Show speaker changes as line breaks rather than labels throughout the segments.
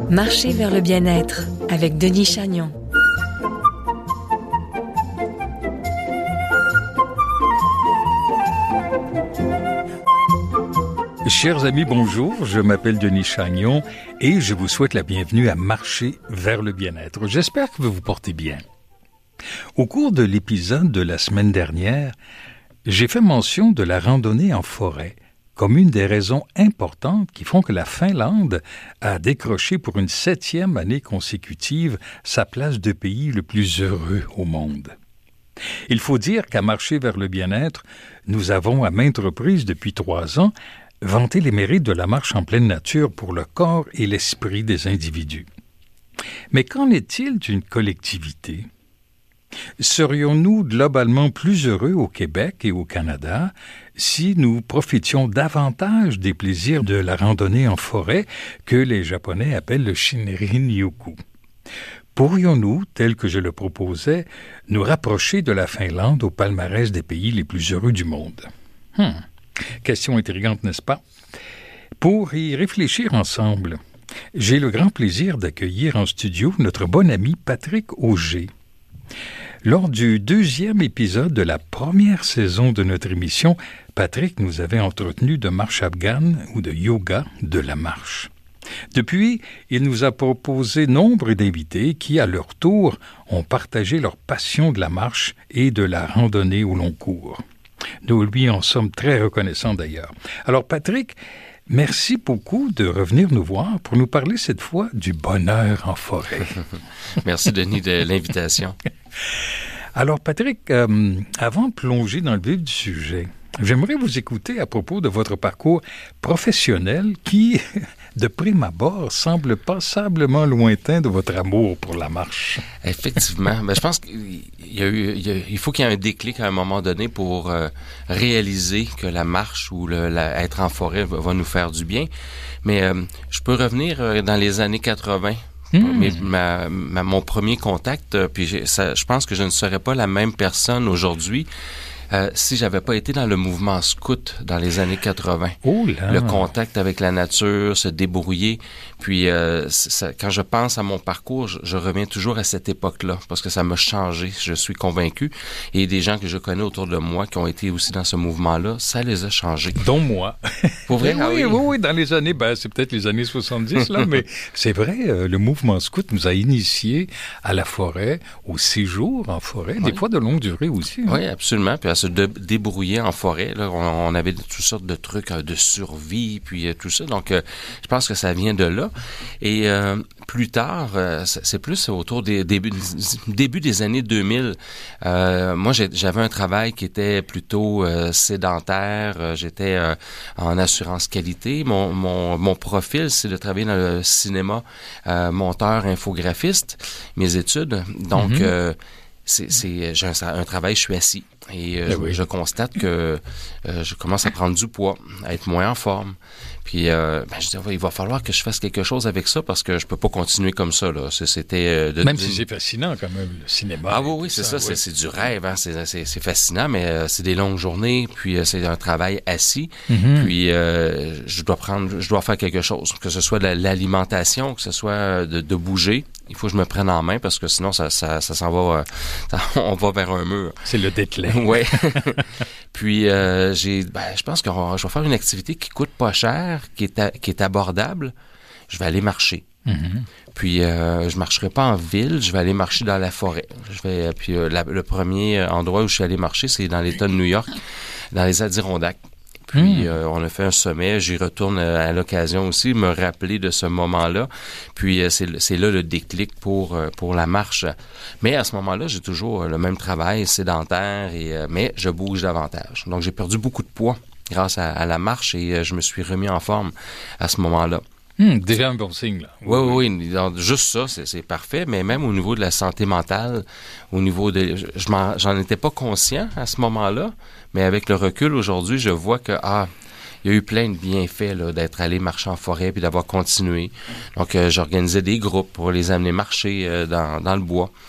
Marcher vers le bien-être avec Denis Chagnon.
Chers amis, bonjour, je m'appelle Denis Chagnon et je vous souhaite la bienvenue à Marcher vers le bien-être. J'espère que vous vous portez bien. Au cours de l'épisode de la semaine dernière, j'ai fait mention de la randonnée en forêt comme une des raisons importantes qui font que la Finlande a décroché pour une 7e année consécutive sa place de pays le plus heureux au monde. Il faut dire qu'à Marcher vers le bien-être, nous avons à maintes reprises depuis 3 ans vanté les mérites de la marche en pleine nature pour le corps et l'esprit des individus. Mais qu'en est-il d'une collectivité? Serions-nous globalement plus heureux au Québec et au Canada si nous profitions davantage des plaisirs de la randonnée en forêt que les Japonais appellent le Shinrin-yoku? Pourrions-nous, tel que je le proposais, nous rapprocher de la Finlande au palmarès des pays les plus heureux du monde? Question intrigante, n'est-ce pas? Pour y réfléchir ensemble, j'ai le grand plaisir d'accueillir en studio notre bon ami Patrick Auger. Lors du 2e épisode de la première saison de notre émission, Patrick nous avait entretenu de marche afghane ou de yoga de la marche. Depuis, il nous a proposé nombre d'invités qui, à leur tour, ont partagé leur passion de la marche et de la randonnée au long cours. Nous lui en sommes très reconnaissants d'ailleurs. Alors Patrick, merci beaucoup de revenir nous voir pour nous parler cette fois du bonheur en forêt.
Merci Denis de l'invitation.
Alors Patrick, avant de plonger dans le vif du sujet, j'aimerais vous écouter à propos de votre parcours professionnel qui, de prime abord, semble passablement lointain de votre amour pour la marche.
Effectivement. Je pense qu'il faut qu'il y ait un déclic à un moment donné pour réaliser que la marche ou être en forêt va nous faire du bien. Mais je peux revenir dans les années 80. Mon premier contact, puis je pense que je ne serais pas la même personne aujourd'hui si j'avais pas été dans le mouvement scout dans les années 80.
Oh là!
Le contact avec la nature, se débrouiller. Puis quand je pense à mon parcours, je reviens toujours à cette époque-là parce que ça m'a changé, je suis convaincu. Et des gens que je connais autour de moi qui ont été aussi dans ce mouvement-là, ça les a changés.
Dont moi.
Pour vrai?
Oui, dans les années, c'est peut-être les années 70, là, mais c'est vrai, le mouvement scout nous a initiés à la forêt, au séjour en forêt, des fois de longue durée aussi.
Oui, absolument. Puis à se débrouiller en forêt. Là, on avait toutes sortes de trucs de survie, puis tout ça. Donc, je pense que ça vient de là. Et plus tard, c'est plus autour des début des années 2000. Moi, j'avais un travail qui était plutôt sédentaire. J'étais en assurance qualité. Mon profil, c'est de travailler dans le cinéma, monteur, infographiste, mes études. Donc, j'ai un travail, je suis assis. Et je constate que je commence à prendre du poids, à être moins en forme. Puis je dis, il va falloir que je fasse quelque chose avec ça parce que je peux pas continuer comme ça. Là. C'était
même si c'est fascinant quand même, le cinéma.
Ah oui, c'est ça. Oui. C'est du rêve. Hein. C'est fascinant, mais c'est des longues journées. Puis c'est un travail assis. Puis je dois faire quelque chose. Que ce soit de l'alimentation, que ce soit de bouger. Il faut que je me prenne en main parce que sinon, ça s'en va... on va vers un mur.
C'est le déclin.
Oui. Puis, je pense que je vais faire une activité qui coûte pas cher, qui est abordable. Je vais aller marcher. Puis, je marcherai pas en ville, je vais aller marcher dans la forêt. Puis, le premier endroit où je suis allé marcher, c'est dans l'État de New York, dans les Adirondacks. Puis, on a fait un sommet. J'y retourne à l'occasion aussi, me rappeler de ce moment-là. Puis, c'est là le déclic pour la marche. Mais à ce moment-là, j'ai toujours le même travail sédentaire, mais je bouge davantage. Donc, j'ai perdu beaucoup de poids grâce à la marche et je me suis remis en forme à ce moment-là.
Déjà un bon signe, là.
Oui. Donc, juste ça, c'est parfait. Mais même au niveau de la santé mentale, au niveau de... j'en étais pas conscient à ce moment-là. Mais avec le recul aujourd'hui, je vois que, il y a eu plein de bienfaits là, d'être allé marcher en forêt puis d'avoir continué. Donc, j'organisais des groupes pour les amener marcher dans le bois.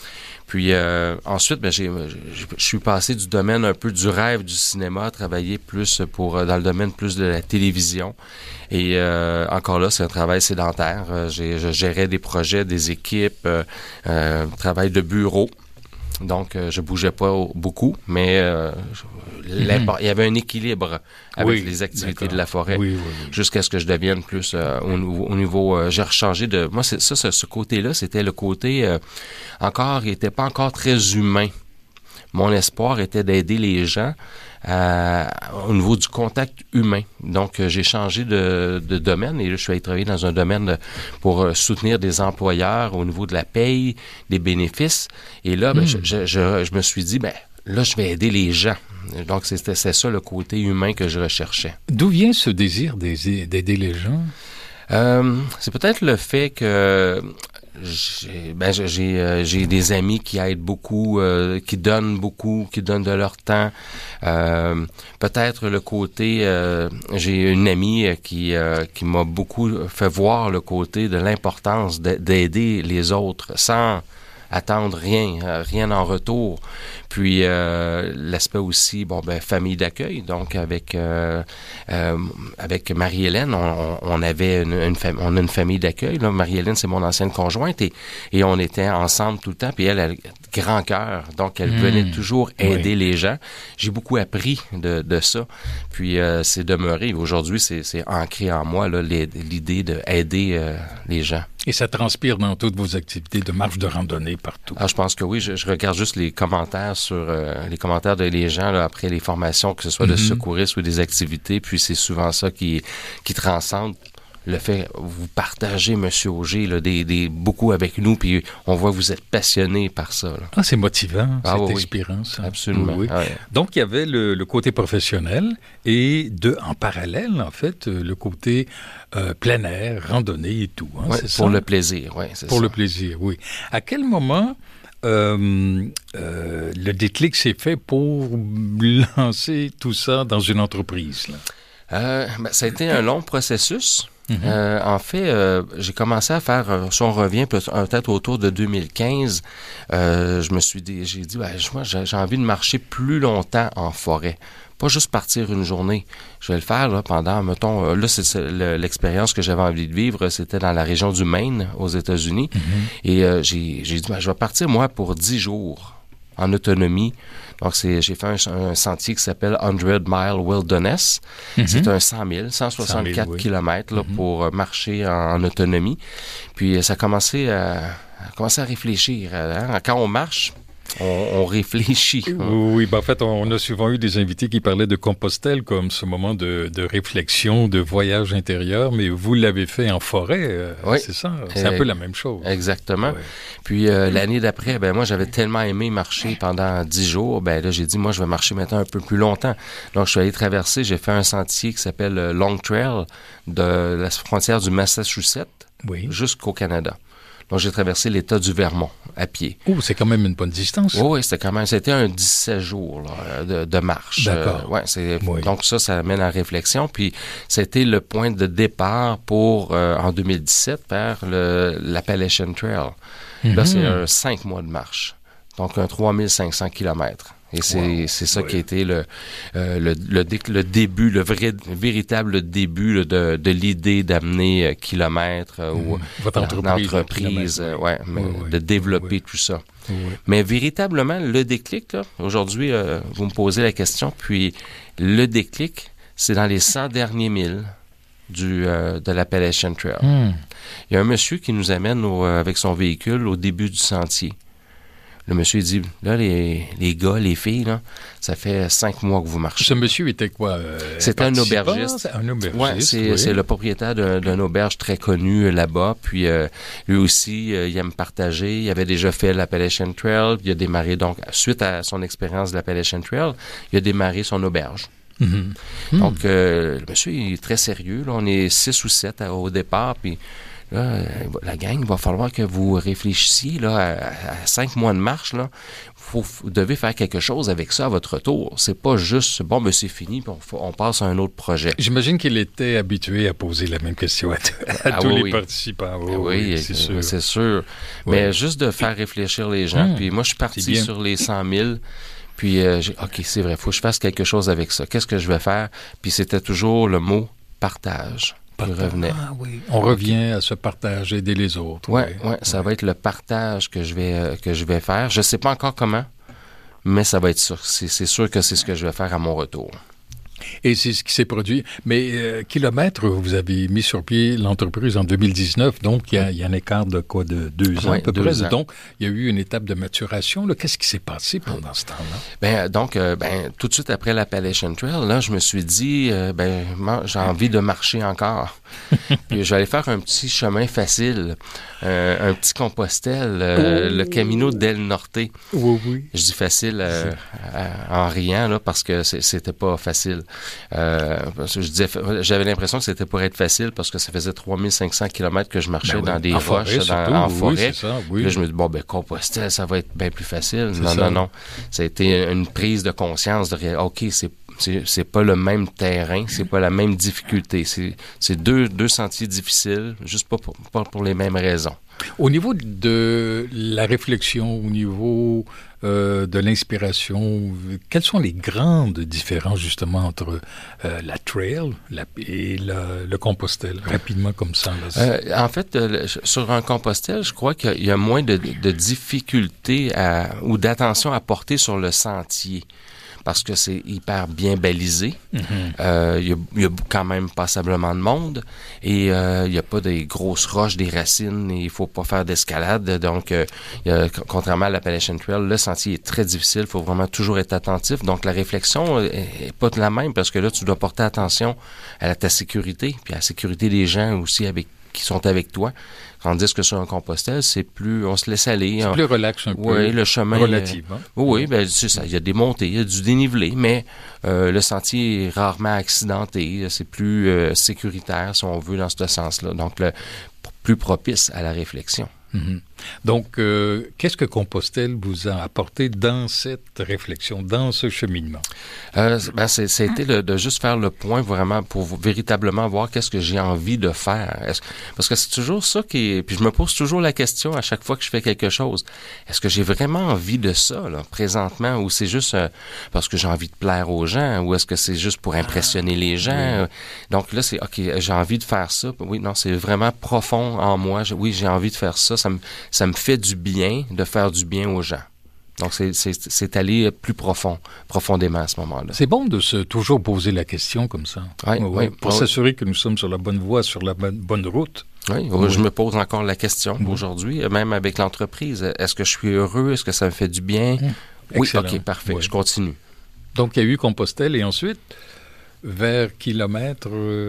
Puis ensuite, je suis passé du domaine un peu du rêve du cinéma à travailler plus dans le domaine plus de la télévision. Et encore là, c'est un travail sédentaire. Je gérais des projets, des équipes, travail de bureau. Donc, je bougeais pas beaucoup, mais il y avait un équilibre avec les activités de la forêt jusqu'à ce que je devienne plus au niveau... j'ai rechangé de... Moi, ce côté-là, c'était le côté il n'était pas encore très humain. Mon espoir était d'aider les gens au niveau du contact humain. Donc, j'ai changé de domaine et là, je suis allé travailler dans un domaine pour soutenir des employeurs au niveau de la paye, des bénéfices. Et là, je me suis dit, là, je vais aider les gens. Donc, c'est ça le côté humain que je recherchais.
D'où vient ce désir d'aider les gens?
C'est peut-être le fait que j'ai des amis qui aident beaucoup, qui donnent de leur temps. Peut-être le côté, j'ai une amie qui m'a beaucoup fait voir le côté de l'importance d'aider les autres sans attendre rien en retour. Puis l'aspect aussi, famille d'accueil. Donc avec Marie-Hélène, on avait on a une famille d'accueil. Là, Marie-Hélène, c'est mon ancienne conjointe et on était ensemble tout le temps. Puis elle a grand cœur, donc elle venait toujours aider les gens. J'ai beaucoup appris de ça. Puis c'est demeuré. Aujourd'hui, c'est ancré en moi là, l'idée d'aider les gens.
Et ça transpire dans toutes vos activités de marche de randonnée partout.
Je pense que oui. Je regarde juste les commentaires sur les commentaires des gens là, après les formations, que ce soit de secouristes ou des activités. Puis c'est souvent ça qui transcende le fait vous partagez, M. Auger, là, beaucoup avec nous, puis on voit que vous êtes passionné par ça. Là.
C'est motivant, c'est inspirant, ça.
Absolument.
Oui. Donc, il y avait le côté professionnel et en parallèle, en fait, le côté plein air, randonnée et tout. C'est
pour
ça?
Le plaisir, oui.
Pour le plaisir, oui. À quel moment le déclic s'est fait pour lancer tout ça dans une entreprise, là?
Ça a été un long processus. En fait, j'ai commencé à faire, si on revient peut-être autour de 2015, j'ai dit, moi, j'ai envie de marcher plus longtemps en forêt. Pas juste partir une journée. Je vais le faire là, pendant, mettons, là, c'est l'expérience que j'avais envie de vivre, c'était dans la région du Maine, aux États-Unis. Et j'ai dit, je vais partir, moi, pour 10 jours en autonomie. Donc, j'ai fait un sentier qui s'appelle 100 Mile Wilderness. C'est un 164 kilomètres là, pour marcher en autonomie. Puis, ça a commencé à réfléchir. Quand on marche, on réfléchit.
Oui, en fait, on a souvent eu des invités qui parlaient de Compostelle comme ce moment de réflexion, de voyage intérieur, mais vous l'avez fait en forêt, c'est ça? C'est un peu la même chose.
Exactement. Ouais. Puis l'année d'après, moi, j'avais tellement aimé marcher pendant 10 jours, là, j'ai dit, moi, je vais marcher maintenant un peu plus longtemps. Donc, je suis allé traverser, j'ai fait un sentier qui s'appelle Long Trail de la frontière du Massachusetts jusqu'au Canada. Donc, j'ai traversé l'État du Vermont à pied.
C'est quand même une bonne distance.
Oui, c'était un 17 jours là, de marche.
D'accord.
Donc, ça amène à réflexion. Puis, c'était le point de départ pour, en 2017, vers l'Appalachian Trail. Là, c'est 5 mois de marche. Donc, un 3500 kilomètres. Et c'est ça qui a été le début, véritable début de l'idée d'amener kilomètres ou
votre
entreprise, de développer tout ça. Mais véritablement, le déclic, là, aujourd'hui, vous me posez la question, puis le déclic, c'est dans les 100 derniers milles de l'Appalachian Trail. Il y a un monsieur qui nous amène avec son véhicule au début du sentier. Le monsieur dit, là, les gars, les filles, là, ça fait 5 mois que vous marchez.
Ce monsieur était quoi?
C'était un aubergiste. C'est le propriétaire d'une auberge très connue là-bas. Puis lui aussi, il aime partager. Il avait déjà fait l'Appalachian Trail. Il a démarré, donc, suite à son expérience de l'Appalachian Trail, il a démarré son auberge. Donc, le monsieur il est très sérieux. Là, on est 6 ou 7 au départ, puis Là, la gang, il va falloir que vous réfléchissiez là, à 5 mois de marche. Là, vous devez faire quelque chose avec ça à votre retour. C'est pas juste, bon, mais c'est fini, puis on passe à un autre projet.
J'imagine qu'il était habitué à poser la même question à tous les participants.
Oui, c'est sûr. C'est sûr. Oui. Mais juste de faire réfléchir les gens. Puis moi, je suis parti sur les 100 000. Puis, OK, c'est vrai, il faut que je fasse quelque chose avec ça. Qu'est-ce que je vais faire? Puis c'était toujours le mot « partage ». Revenait.
Ah oui. On revient à ce partage, aider les autres.
Oui, ça va être le partage que je vais faire. Je ne sais pas encore comment, mais ça va être ça. C'est sûr que c'est ce que je vais faire à mon retour.
Et c'est ce qui s'est produit. Mais Kilomètre, vous avez mis sur pied l'entreprise en 2019, donc il y a un écart de quoi, de 2 ans à peu près. Donc, il y a eu une étape de maturation. Là. Qu'est-ce qui s'est passé pendant ce temps-là?
Tout de suite après l'Appalachian Trail, là, je me suis dit, j'ai envie de marcher encore. Puis je vais aller faire un petit chemin facile, un petit Compostelle, le Camino del Norte.
Oui.
Je dis facile en riant, là, parce que c'était pas facile. Parce que j'avais l'impression que c'était pour être facile parce que ça faisait 3500 km que je marchais dans des roches, en forêt.
C'est ça, oui.
Là, je me dis, Compostelle, ça va être bien plus facile. Non. Ça a été une prise de conscience de OK, c'est pas le même terrain, c'est pas la même difficulté. C'est deux sentiers difficiles, juste pas pour les mêmes raisons.
Au niveau de la réflexion, au niveau de l'inspiration, quelles sont les grandes différences justement entre la trail et le Compostelle, rapidement comme ça?
En fait, sur un Compostelle, je crois qu'il y a moins de difficultés ou d'attention à porter sur le sentier. Parce que c'est hyper bien balisé. Mm-hmm. Il y a quand même passablement de monde et il n'y a pas des grosses roches, des racines, et il ne faut pas faire d'escalade. Donc, contrairement à l'Appalachian Trail, le sentier est très difficile. Il faut vraiment toujours être attentif. Donc, la réflexion n'est pas la même parce que là, tu dois porter attention à ta sécurité puis à la sécurité des gens aussi qui sont avec toi. Tandis que sur un Compostelle, c'est plus... On se laisse aller.
C'est plus relax un peu.
Oui, le chemin...
Relativement.
Oui, c'est ça. Il y a des montées, il y a du dénivelé, mais le sentier est rarement accidenté. C'est plus sécuritaire, si on veut, dans ce sens-là. Donc, plus propice à la réflexion.
Mm-hmm. Donc, qu'est-ce que Compostelle vous a apporté dans cette réflexion, dans ce cheminement?
C'était de juste faire le point vraiment pour véritablement voir qu'est-ce que j'ai envie de faire. Parce que c'est toujours ça puis je me pose toujours la question à chaque fois que je fais quelque chose. Est-ce que j'ai vraiment envie de ça, là, présentement, ou c'est juste parce que j'ai envie de plaire aux gens, ou est-ce que c'est juste pour impressionner les gens? Oui. Donc là, c'est, OK, j'ai envie de faire ça. Oui, non, c'est vraiment profond en moi. Oui, j'ai envie de faire ça. Ça me fait du bien de faire du bien aux gens. Donc, c'est aller plus profondément à ce moment-là.
C'est bon de toujours poser la question comme ça.
Oui.
Pour s'assurer que nous sommes sur la bonne voie, sur la bonne route.
Oui, je me pose encore la question aujourd'hui, même avec l'entreprise. Est-ce que je suis heureux? Est-ce que ça me fait du bien? Oui, OK, parfait. Je continue.
Donc, il y a eu Compostelle et ensuite, vers Kilomètre...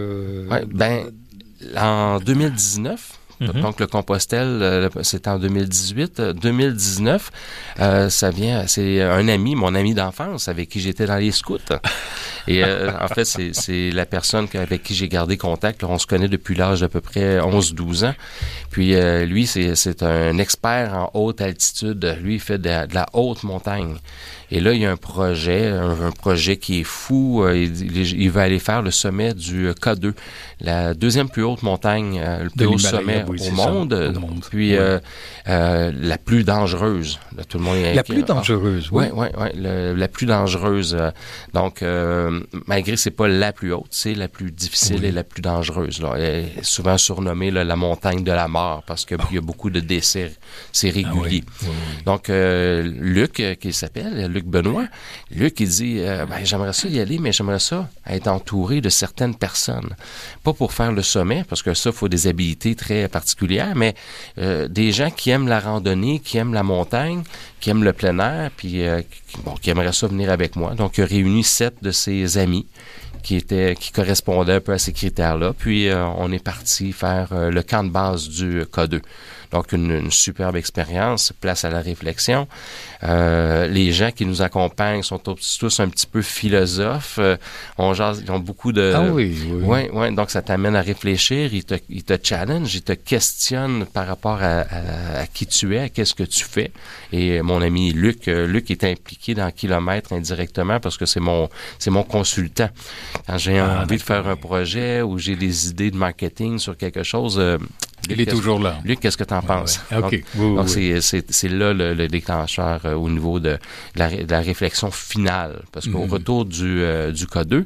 en 2019... Mm-hmm. Donc, le Compostelle, c'était en 2018. 2019, c'est un ami, mon ami d'enfance, avec qui j'étais dans les scouts. Et en fait, c'est la personne avec qui j'ai gardé contact. Là, on se connaît depuis l'âge d'à peu près 11-12 ans. Puis, lui, c'est un expert en haute altitude. Lui, il fait de la haute montagne. Et là, il y a un projet qui est fou. Il va aller faire le sommet du K2, la deuxième plus haute montagne, le plus haut sommet au monde. Puis la plus dangereuse. Là, tout le monde est
la plus dangereuse, oui.
Oui, la plus dangereuse. Donc, malgré que c'est pas la plus haute, c'est la plus difficile et la plus dangereuse. Là. Elle est souvent surnommée la montagne de la mort parce qu'il y a beaucoup de décès. C'est régulier. Donc, Luc, qui s'appelle Luc Benoît, Luc, il dit j'aimerais ça y aller, mais j'aimerais ça être entouré de certaines personnes. Pas pour faire le sommet, parce que ça, il faut des habiletés très particulières, mais des gens qui aiment la randonnée, qui aiment la montagne, qui aiment le plein air, puis qui aimeraient ça venir avec moi. Donc, il a réuni 7 de ses amis qui correspondaient un peu à ces critères-là. Puis, on est parti faire le camp de base du K2. Donc, une superbe expérience, place à la réflexion. Les gens qui nous accompagnent sont tous un petit peu philosophes. Ils ont beaucoup de...
Ah oui, oui.
Oui, donc ça t'amène à réfléchir, ils te challenge, ils te questionnent par rapport à qui tu es, à qu'est-ce que tu fais. Et mon ami Luc est impliqué dans Kilomètre indirectement parce que c'est mon consultant. Quand j'ai envie de faire un projet ou j'ai des idées de marketing sur quelque chose,
il est toujours là.
Luc, qu'est-ce que tu en penses?
Ouais. OK.
Donc c'est là le déclencheur au niveau de la réflexion finale. Parce qu'au retour du K2,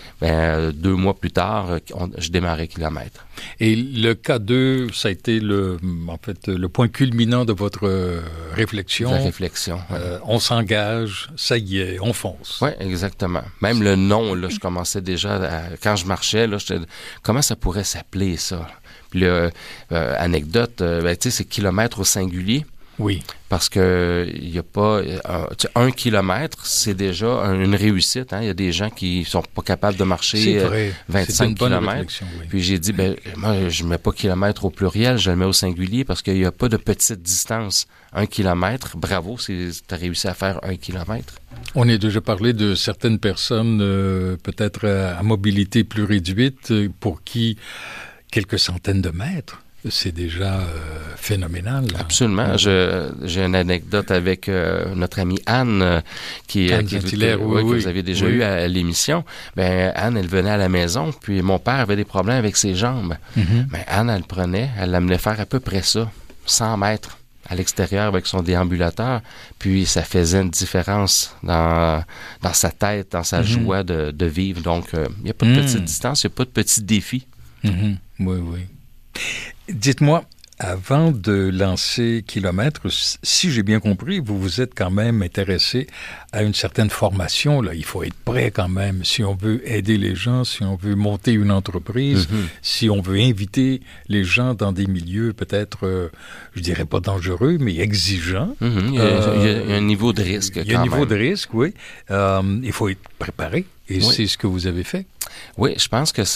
2 mois plus tard, je démarrais Kilomètre.
Et le K2, ça a été le point culminant de votre réflexion.
La réflexion. Ouais.
On s'engage, ça y est, on fonce.
Oui, exactement. Même le nom, là, je commençais déjà, quand je marchais, là, comment ça pourrait s'appeler ça? Puis là, anecdote, tu sais, c'est Kilomètre au singulier.
Oui.
Parce que il y a pas 1 kilomètre, c'est déjà une réussite. Hein? Il y a des gens qui sont pas capables de marcher 25 kilomètres. Oui. Puis j'ai dit, moi, je mets pas kilomètre au pluriel, je le mets au singulier parce qu'il y a pas de petite distance. 1 kilomètre, bravo, tu as réussi à faire 1 kilomètre.
On a déjà parlé de certaines personnes, peut-être à mobilité plus réduite, pour qui quelques centaines de mètres, c'est déjà phénoménal. Là.
Absolument. J'ai une anecdote avec notre amie Anne, qui
que
vous avez déjà eu à l'émission. Anne, elle venait à la maison, puis mon père avait des problèmes avec ses jambes. Anne, elle l'amenait faire à peu près ça, 100 mètres à l'extérieur avec son déambulateur, puis ça faisait une différence dans sa tête, dans sa joie de vivre. Donc, il n'y a pas de petite distance, il n'y a pas de petit défi.
Oui, oui. Dites-moi, avant de lancer Kilomètre, si j'ai bien compris, vous vous êtes quand même intéressé à une certaine formation. Là, il faut être prêt quand même si on veut aider les gens, si on veut monter une entreprise, si on veut inviter les gens dans des milieux peut-être, je dirais pas dangereux, mais exigeants.
Il y a un niveau de risque.
Il y a un niveau de risque, oui. Il faut être préparé. Et c'est ce que vous avez fait?
Oui, je pense que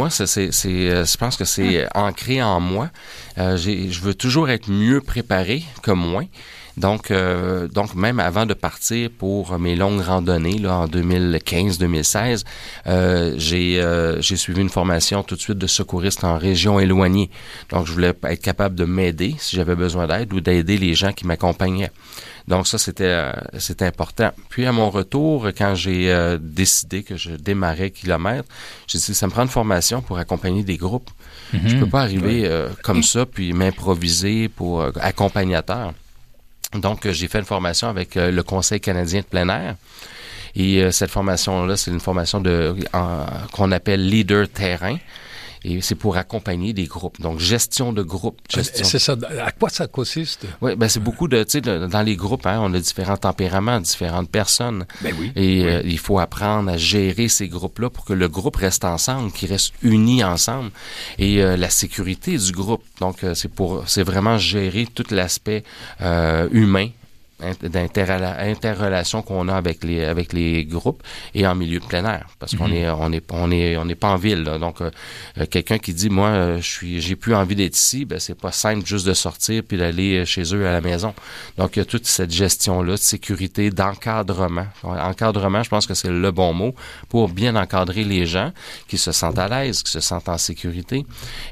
je pense que c'est ancré en moi. Je veux toujours être mieux préparé que moi. Donc même avant de partir pour mes longues randonnées là en 2015-2016, j'ai suivi une formation tout de suite de secouriste en région éloignée. Donc je voulais être capable de m'aider si j'avais besoin d'aide ou d'aider les gens qui m'accompagnaient. Donc ça, c'était important. Puis à mon retour, quand j'ai décidé que je démarrais Kilomètre, j'ai dit, ça me prend une formation pour accompagner des groupes. Je peux pas arriver comme ça, puis m'improviser pour accompagnateur. Donc, j'ai fait une formation avec le Conseil canadien de plein air. Et cette formation-là, c'est une formation qu'on appelle leader terrain. Et c'est pour accompagner des groupes. Donc, gestion de groupe.
C'est ça. À quoi ça consiste?
Oui, c'est beaucoup de, tu sais, dans les groupes, hein, on a différents tempéraments, différentes personnes.
Oui.
Et il faut apprendre à gérer ces groupes-là pour que le groupe reste ensemble, qu'ils restent unis ensemble. Et la sécurité du groupe. Donc, c'est vraiment gérer tout l'aspect humain d'interrelation qu'on a avec les groupes et en milieu de plein air parce qu'on est pas en ville là. Donc quelqu'un qui dit moi j'ai plus envie d'être ici, c'est pas simple juste de sortir puis d'aller chez eux à la maison. Donc il y a toute cette gestion là de sécurité, d'encadrement. Encadrement, je pense que c'est le bon mot pour bien encadrer les gens qui se sentent à l'aise, qui se sentent en sécurité,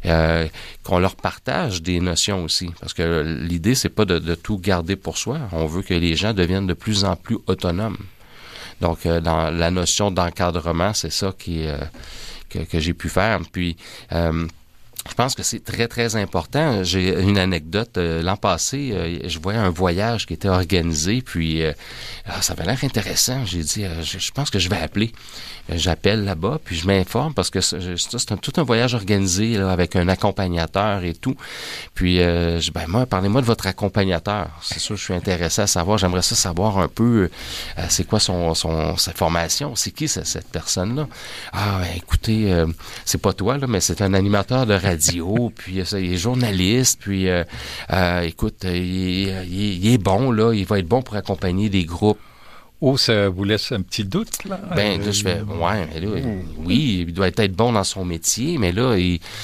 qu'on leur partage des notions aussi parce que l'idée c'est pas de tout garder pour soi. On veut que les gens deviennent de plus en plus autonomes. Donc, dans la notion d'encadrement, c'est ça que j'ai pu faire. Puis, je pense que c'est très, très important. J'ai une anecdote. L'an passé, je voyais un voyage qui était organisé, puis ça avait l'air intéressant. J'ai dit, je pense que je vais appeler. J'appelle là-bas, puis je m'informe parce que c'est tout un voyage organisé là, avec un accompagnateur et tout. Puis, parlez-moi de votre accompagnateur. C'est sûr, je suis intéressé à savoir. J'aimerais savoir un peu c'est quoi sa formation. C'est qui cette personne-là? Écoutez, c'est pas toi, là, mais c'est un animateur de radio, puis il est journaliste, puis écoute, il est bon, là, il va être bon pour accompagner des groupes.
Oh, ça vous laisse un petit doute, là?
Ben, là, je fais, ouais, mais là, oui, il doit être bon dans son métier, mais là,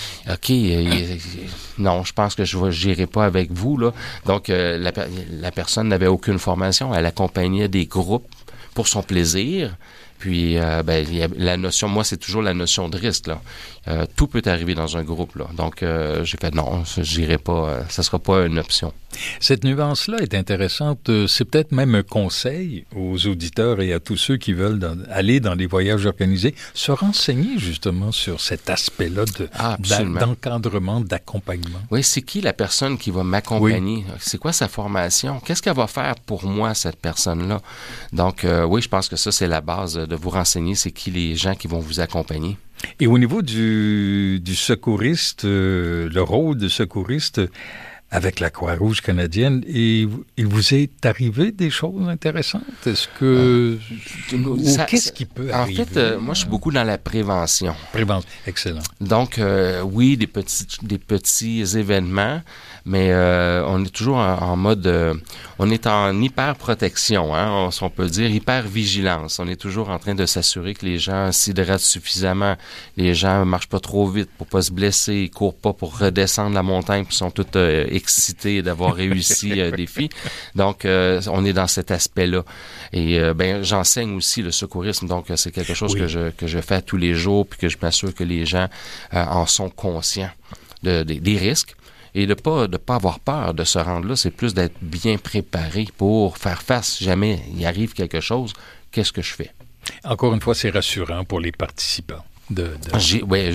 non, je pense que je n'irai pas avec vous, là. Donc, la personne n'avait aucune formation. Elle accompagnait des groupes pour son plaisir. Puis, il y a la notion, moi, c'est toujours la notion de risque, là. Tout peut arriver dans un groupe, là. Donc, j'ai fait non, j'irai pas, ça sera pas une option.
Cette nuance-là est intéressante. C'est peut-être même un conseil aux auditeurs et à tous ceux qui veulent aller dans les voyages organisés, se renseigner justement sur cet aspect-là d'encadrement, d'accompagnement.
Oui, c'est qui la personne qui va m'accompagner? Oui. C'est quoi sa formation? Qu'est-ce qu'elle va faire pour moi, cette personne-là? Donc, oui, je pense que ça, c'est la base de vous renseigner. C'est qui les gens qui vont vous accompagner?
Et au niveau du secouriste, le rôle de secouriste avec la Croix-Rouge canadienne, il vous est arrivé des choses intéressantes? Est-ce que... qu'est-ce qui peut arriver?
En fait, moi, je suis beaucoup dans la prévention.
Prévention, excellent.
Donc, oui, des petits événements, mais on est toujours en mode... on est en hyper-protection, hein, on peut dire hyper-vigilance. On est toujours en train de s'assurer que les gens s'hydratent suffisamment, les gens marchent pas trop vite pour pas se blesser, ils courent pas pour redescendre la montagne, puis sont tous excités d'avoir réussi le défi. Donc, on est dans cet aspect-là. Et j'enseigne aussi le secourisme, donc c'est quelque chose que je fais tous les jours, puis que je m'assure que les gens en sont conscients des risques. Et de pas avoir peur de se rendre là, c'est plus d'être bien préparé pour faire face. Si jamais il arrive quelque chose, qu'est-ce que je fais?
Encore une fois, c'est rassurant pour les participants.
Oui,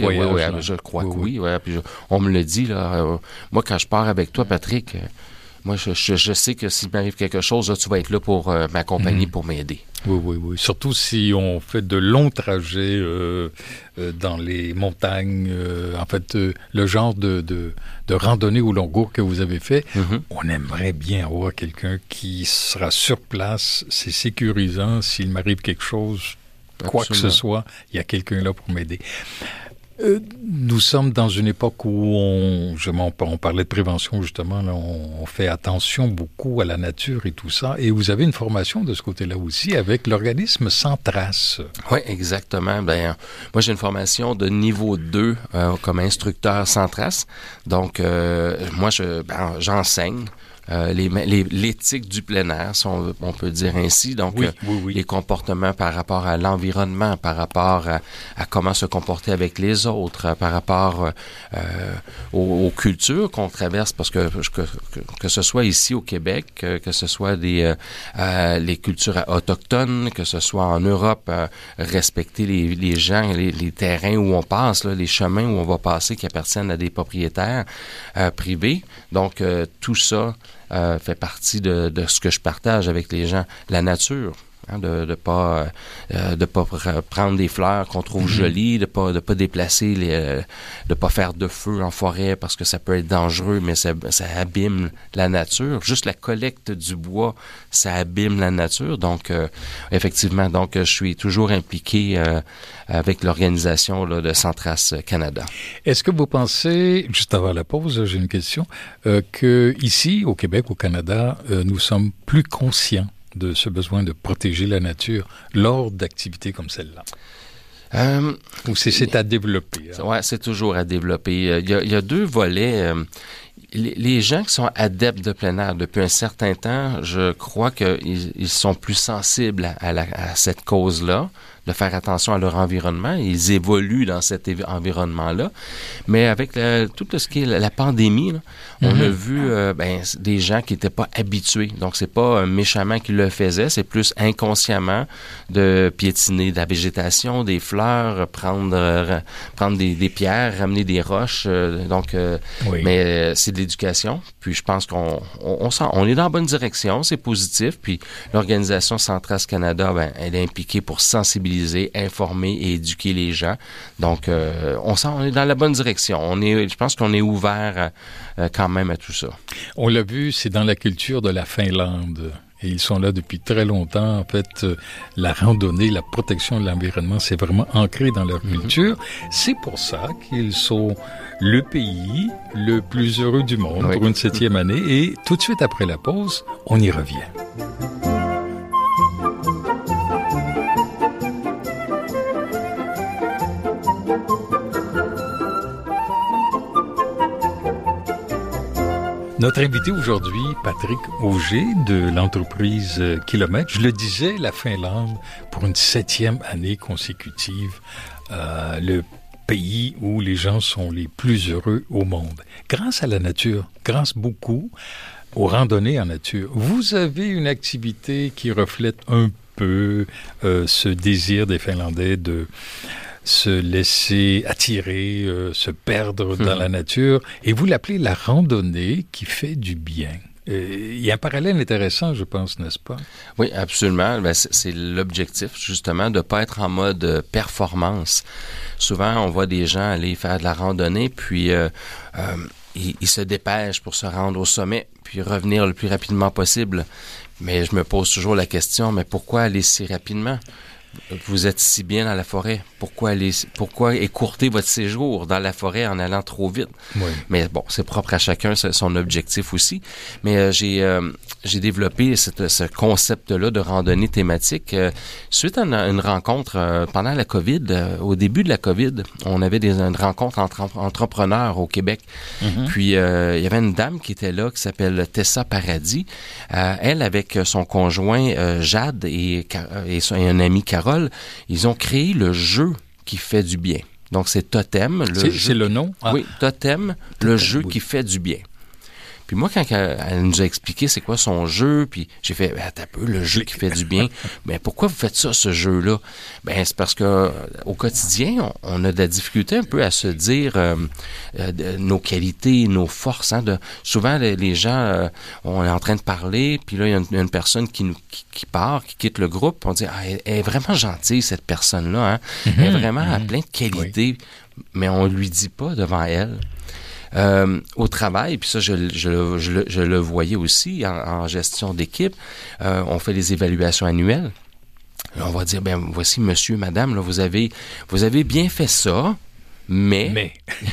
je crois que oui. Ouais, puis on me le dit, là. Moi, quand je pars avec toi, Patrick, moi, je sais que s'il m'arrive quelque chose, là, tu vas être là pour m'accompagner, pour m'aider.
Oui. Surtout si on fait de longs trajets dans les montagnes, le genre de randonnée au long cours que vous avez fait, on aimerait bien avoir quelqu'un qui sera sur place. C'est sécurisant. S'il m'arrive quelque chose, quoi que ce soit, il y a quelqu'un là pour m'aider. Nous sommes dans une époque où on parlait de prévention justement, là, on fait attention beaucoup à la nature et tout ça, et vous avez une formation de ce côté-là aussi avec l'organisme Sans Trace.
Oui, exactement. Moi, j'ai une formation de niveau 2 comme instructeur Sans Trace. Donc, moi, j'enseigne. L'éthique du plein air, si on peut dire ainsi. Donc, les comportements par rapport à l'environnement, par rapport à comment se comporter avec les autres, par rapport aux cultures qu'on traverse, parce que ce soit ici au Québec, que ce soit les cultures autochtones, que ce soit en Europe, respecter les gens, les terrains où on passe, là, les chemins où on va passer qui appartiennent à des propriétaires privés. Donc, tout ça fait partie de ce que je partage avec les gens. La nature, hein, de pas prendre des fleurs qu'on trouve jolies, de pas déplacer de pas faire de feu en forêt parce que ça peut être dangereux, mais ça abîme la nature. Juste la collecte du bois, ça abîme la nature. Donc, effectivement, je suis toujours impliqué avec l'organisation là, de Sans Trace Canada.
Est-ce que vous pensez, juste avant la pause, j'ai une question, que ici, au Québec, au Canada, nous sommes plus conscients de ce besoin de protéger la nature lors d'activités comme celle-là? Ou c'est à développer?
Oui, c'est toujours à développer. Il y a deux volets. Les gens qui sont adeptes de plein air depuis un certain temps, je crois qu'ils sont plus sensibles à cette cause-là, de faire attention à leur environnement. Ils évoluent dans cet environnement-là. Mais avec tout ce qui est la pandémie, là, on a vu des gens qui n'étaient pas habitués. Donc, c'est pas méchamment qu'ils le faisaient, c'est plus inconsciemment de piétiner de la végétation, des fleurs, prendre des pierres, ramener des roches. Mais c'est de l'éducation. Puis, je pense on est dans la bonne direction, c'est positif. Puis, l'organisation Sans Trace Canada, elle est impliquée pour sensibiliser, informer et éduquer les gens. Donc, on est dans la bonne direction. Je pense qu'on est ouvert quand même à tout ça.
On l'a vu, c'est dans la culture de la Finlande. Et ils sont là depuis très longtemps. En fait, la randonnée, la protection de l'environnement, c'est vraiment ancré dans leur culture. C'est pour ça qu'ils sont le pays le plus heureux du monde pour une 7e année. Et tout de suite après la pause, on y revient. Notre invité aujourd'hui, Patrick Auger de l'entreprise Kilomètre. Je le disais, la Finlande, pour une 7e année consécutive, le pays où les gens sont les plus heureux au monde. Grâce à la nature, grâce beaucoup aux randonnées en nature. Vous avez une activité qui reflète un peu ce désir des Finlandais de se laisser attirer, se perdre dans la nature. Et vous l'appelez la randonnée qui fait du bien. Il y a un parallèle intéressant, je pense, n'est-ce pas?
Oui, absolument. Ben, c'est l'objectif, justement, de ne pas être en mode performance. Souvent, on voit des gens aller faire de la randonnée, puis ils se dépêchent pour se rendre au sommet, puis revenir le plus rapidement possible. Mais je me pose toujours la question, mais pourquoi aller si rapidement? Vous êtes si bien dans la forêt. Pourquoi écourter votre séjour dans la forêt en allant trop vite?
Oui.
Mais bon, c'est propre à chacun, c'est son objectif aussi. Mais j'ai développé ce concept-là de randonnée thématique suite à une rencontre pendant la COVID. Au début de la COVID, on avait une rencontre entre entrepreneurs au Québec. Mm-hmm. Puis, il y avait une dame qui était là, qui s'appelle Tessa Paradis. Elle, avec son conjoint Jade et un ami Carole, ils ont créé le jeu qui fait du bien. Donc, c'est Totem.
C'est le nom?
Ah. Oui, Totem, le jeu qui fait du bien. Puis moi, quand elle nous a expliqué c'est quoi son jeu, puis j'ai fait, attends un peu, le jeu qui fait du bien. Mais pourquoi vous faites ça, ce jeu-là? Ben, c'est parce que au quotidien, on a de la difficulté un peu à se dire nos qualités, nos forces. Hein, souvent, les gens, on est en train de parler, puis là, il y a une personne qui part, qui quitte le groupe, on dit, elle est vraiment gentille, cette personne-là. Hein? Elle est vraiment à plein de qualités, mais on lui dit pas devant elle. Au travail, puis ça, je le voyais aussi en gestion d'équipe, on fait les évaluations annuelles. Là, on va dire, voici monsieur, madame, là, vous avez bien fait ça, mais...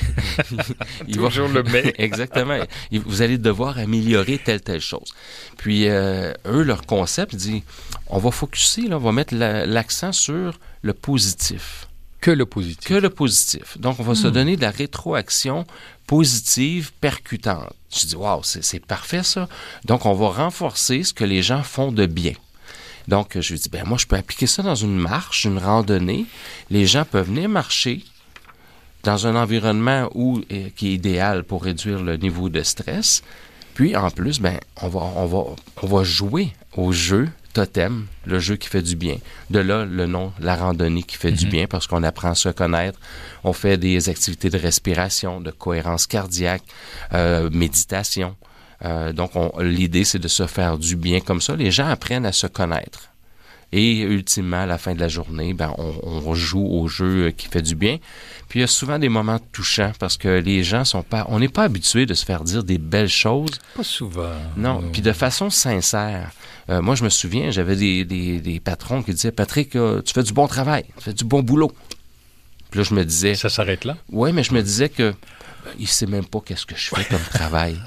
Toujours le mais.
Exactement. Vous allez devoir améliorer telle chose. Puis, eux, leur concept dit, on va focusser, là, on va mettre l'accent sur le positif.
Que le positif.
Que le positif. Donc, on va se donner de la rétroaction positive, percutante. Je dis, wow, c'est parfait ça. Donc, on va renforcer ce que les gens font de bien. Donc, je lui dis, moi, je peux appliquer ça dans une marche, une randonnée. Les gens peuvent venir marcher dans un environnement qui est idéal pour réduire le niveau de stress. Puis, en plus, on va jouer au jeu Totem, le jeu qui fait du bien. De là, le nom, la randonnée qui fait du bien, parce qu'on apprend à se connaître. On fait des activités de respiration, de cohérence cardiaque, méditation. Donc, l'idée, c'est de se faire du bien comme ça. Les gens apprennent à se connaître. Et ultimement, à la fin de la journée, on joue au jeu qui fait du bien. Puis il y a souvent des moments touchants parce que les gens on n'est pas habitué de se faire dire des belles choses.
Pas souvent.
Non, puis de façon sincère. Moi, je me souviens, j'avais des patrons qui disaient, Patrick, tu fais du bon travail, tu fais du bon boulot. Puis là, je me disais...
Ça s'arrête là?
Oui, mais je me disais que il sait même pas qu'est-ce que je fais comme travail.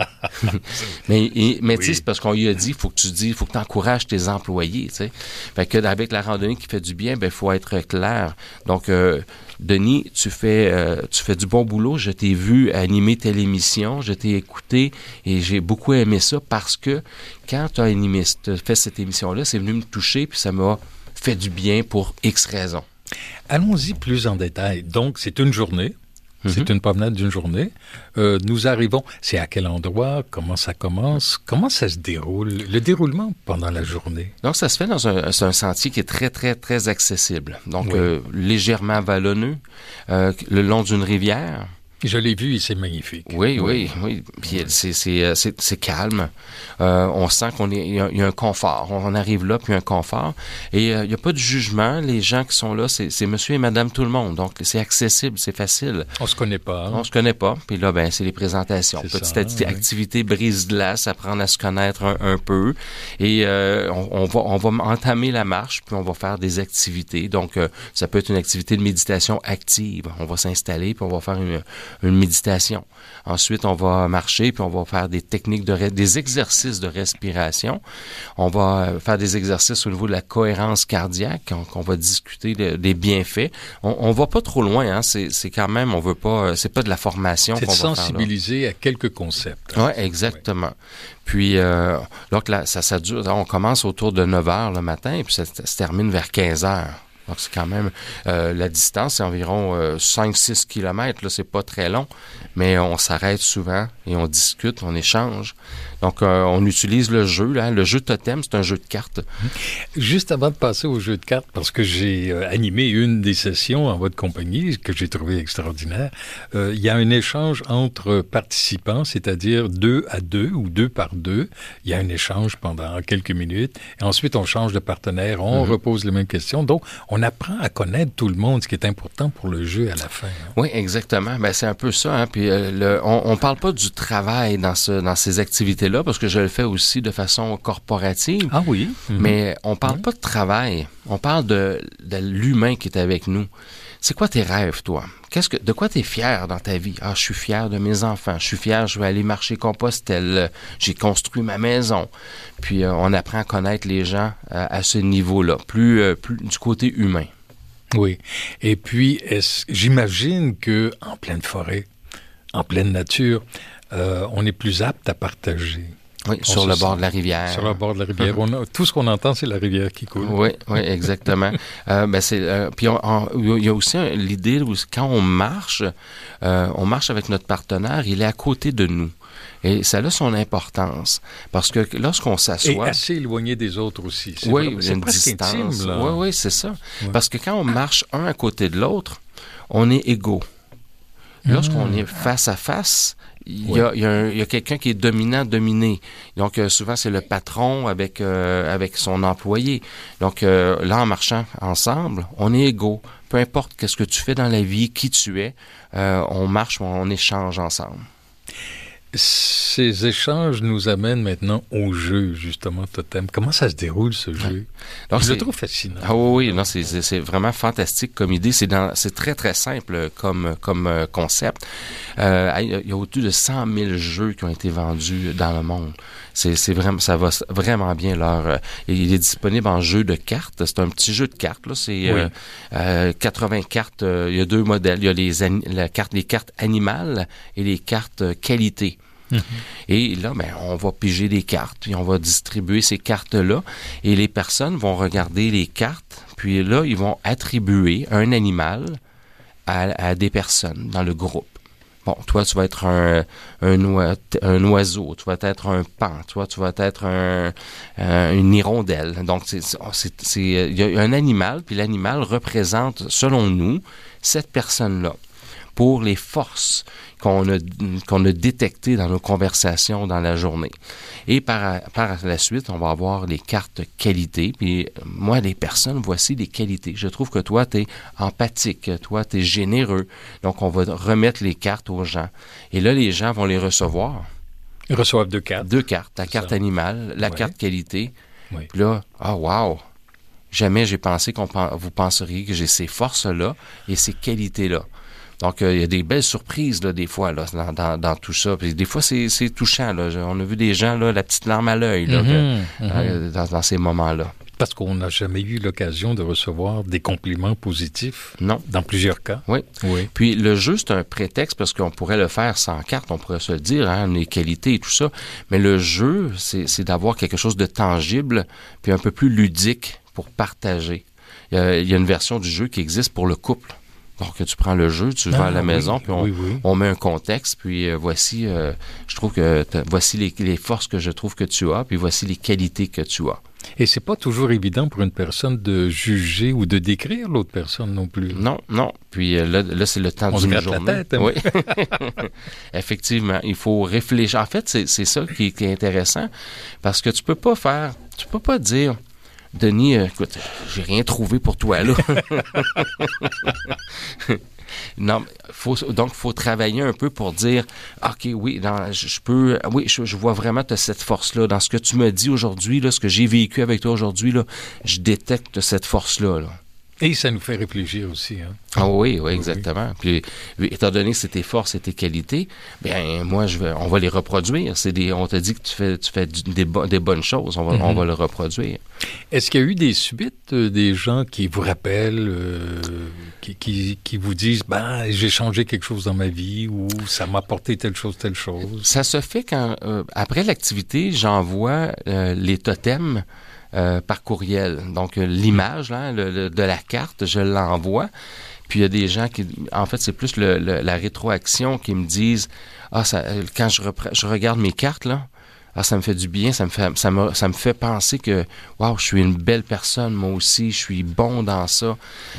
mais tu sais, c'est parce qu'on lui a dit, faut que tu encourages tes employés, tu sais. Fait que avec la randonnée qui fait du bien, faut être clair. Donc, Denis, tu fais du bon boulot. Je t'ai vu animer telle émission, je t'ai écouté et j'ai beaucoup aimé ça parce que quand tu as fait cette émission-là, c'est venu me toucher puis ça m'a fait du bien pour X raisons.
Allons-y plus en détail. Donc, c'est une journée. C'est une promenade d'une journée. Nous arrivons, c'est à quel endroit? Comment ça commence? Comment ça se déroule? Le déroulement pendant la journée?
Donc, ça se fait dans un sentier qui est très, très, très accessible. Donc, légèrement vallonneux, le long d'une rivière.
Je l'ai vu et c'est magnifique.
Oui. Puis c'est calme. On sent il y a un confort. On arrive là, puis un confort. Et il n'y a pas de jugement. Les gens qui sont là, c'est monsieur et madame tout le monde. Donc, c'est accessible, c'est facile.
On se connaît pas. Hein?
On se connaît pas. Puis là, c'est les présentations. Petite activité brise-glace, apprendre à se connaître un peu. Et on va entamer la marche, puis on va faire des activités. Donc, ça peut être une activité de méditation active. On va s'installer, puis on va faire une méditation. Ensuite, on va marcher, puis on va faire des techniques des exercices de respiration. On va faire des exercices au niveau de la cohérence cardiaque, qu'on va discuter des bienfaits. On va pas trop loin, hein. C'est quand même, on veut pas, c'est pas de la formation qu'on va faire là.
C'est sensibiliser à quelques concepts.
Oui, exactement. Ouais. Puis, donc là, ça dure, on commence autour de 9 heures le matin, et puis ça se termine vers 15 heures. Donc, c'est quand même, la distance, c'est environ 5-6 kilomètres. Là, c'est pas très long, mais on s'arrête souvent et on discute, on échange. Donc, on utilise le jeu. Là. Le jeu totem, c'est un jeu de cartes.
Juste avant de passer au jeu de cartes, parce que j'ai animé une des sessions en votre compagnie, que j'ai trouvé extraordinaire, il y a un échange entre participants, c'est-à-dire 2 à 2 ou 2 par 2. Il y a un échange pendant quelques minutes. Et ensuite, on change de partenaire, on repose les mêmes questions. Donc, on apprend à connaître tout le monde, ce qui est important pour le jeu à la fin. Hein.
Oui, exactement. Ben, c'est un peu ça. Hein. Puis, on parle pas du travail dans ces activités-là, parce que je le fais aussi de façon corporative.
Ah oui?
Mais on parle pas de travail. On parle de l'humain qui est avec nous. C'est quoi tes rêves, toi? De quoi tu es fier dans ta vie? Ah, je suis fier de mes enfants. Je suis fier, je vais aller marcher Compostelle. J'ai construit ma maison. Puis, on apprend à connaître les gens à ce niveau-là, plus du côté humain.
Oui. Et puis, j'imagine que en pleine forêt, en pleine nature, on est plus apte à partager.
Oui, sur le bord de la rivière.
Sur le bord de la rivière. Tout ce qu'on entend, c'est la rivière qui coule.
Oui, exactement. Puis il y a aussi l'idée où quand on marche avec notre partenaire, il est à côté de nous. Et ça a son importance. Parce que lorsqu'on s'assoit...
Et assez éloigné des autres aussi.
Oui, il y a une distance. Intime, là. Oui, c'est ça. Oui. Parce que quand on marche un à côté de l'autre, on est égaux. Lorsqu'on est face à face, il y a quelqu'un qui est dominant-dominé. Donc, souvent, c'est le patron avec son employé. Donc, là, en marchant ensemble, on est égaux. Peu importe qu'est-ce que tu fais dans la vie, qui tu es, on marche, on échange ensemble.
Ces échanges nous amènent maintenant au jeu, justement, Totem. Comment ça se déroule, ce jeu? Donc, je le trouve fascinant.
Ah oui, non, c'est vraiment fantastique comme idée. C'est très, très simple comme concept. Il y a au-dessus de 100 000 jeux qui ont été vendus dans le monde. C'est vraiment, ça va vraiment bien. Il est disponible en jeu de cartes. C'est un petit jeu de cartes, là. C'est 80 cartes. Il y a 2 modèles. Il y a les cartes animales et les cartes qualité. Et là, on va piger des cartes, puis on va distribuer ces cartes-là, et les personnes vont regarder les cartes, puis là, ils vont attribuer un animal à des personnes dans le groupe. Bon, toi, tu vas être un oiseau, tu vas être un paon, toi, tu vas être une hirondelle. Donc, il y a un animal, puis l'animal représente, selon nous, cette personne-là pour les forces qu'on a détectées dans nos conversations dans la journée. Et par la suite, on va avoir les cartes qualité. Puis moi, les personnes, voici les qualités. Je trouve que toi, tu es empathique, toi, tu es généreux. Donc, on va remettre les cartes aux gens. Et là, les gens vont les recevoir.
Ils reçoivent 2 cartes.
2 cartes. La carte animale, la carte qualité. Oui. Puis là, wow! Jamais j'ai pensé vous penseriez que j'ai ces forces-là et ces qualités-là. Donc, il y a des belles surprises, là, des fois, là, dans tout ça. Puis, des fois, c'est touchant, là. On a vu des gens, là, la petite larme à l'œil, là, dans ces moments-là.
Parce qu'on n'a jamais eu l'occasion de recevoir des compliments positifs.
Non.
Dans plusieurs cas.
Oui. Puis, le jeu, c'est un prétexte parce qu'on pourrait le faire sans carte, on pourrait se le dire, hein, les qualités et tout ça. Mais le jeu, c'est d'avoir quelque chose de tangible puis un peu plus ludique pour partager. Il y a une version du jeu qui existe pour le couple. Donc, tu prends le jeu, tu vas à la maison, puis on met un contexte, puis voici, je trouve que voici les forces que je trouve que tu as, puis voici les qualités que tu as.
Et c'est pas toujours évident pour une personne de juger ou de décrire l'autre personne non plus.
Non. Puis là c'est le temps d'une journée.
La tête, hein?
Oui. Effectivement, il faut réfléchir. En fait, c'est ça qui est intéressant, parce que tu peux pas dire... Denis, écoute, j'ai rien trouvé pour toi, là. Non, faut travailler un peu pour dire, OK, oui, je vois vraiment cette force-là. Dans ce que tu me dis aujourd'hui, là, ce que j'ai vécu avec toi aujourd'hui, là, je détecte cette force-là, là.
Et ça nous fait réfléchir aussi. Hein?
Ah oui, exactement. Oui. Puis, étant donné que c'est tes forces et tes qualités, bien, moi, on va les reproduire. On te dit que tu fais des bonnes choses, on va le reproduire.
Est-ce qu'il y a eu des subites, des gens qui vous rappellent, qui vous disent, j'ai changé quelque chose dans ma vie ou ça m'a apporté telle chose?
Ça se fait quand, après l'activité, j'envoie les totems par courriel. Donc, l'image de la carte, je l'envoie. Puis, il y a des gens qui... En fait, c'est plus la rétroaction qui me disent « quand je regarde mes cartes, là, ça me fait du bien, ça me fait penser que wow, je suis une belle personne, moi aussi, je suis bon dans ça. »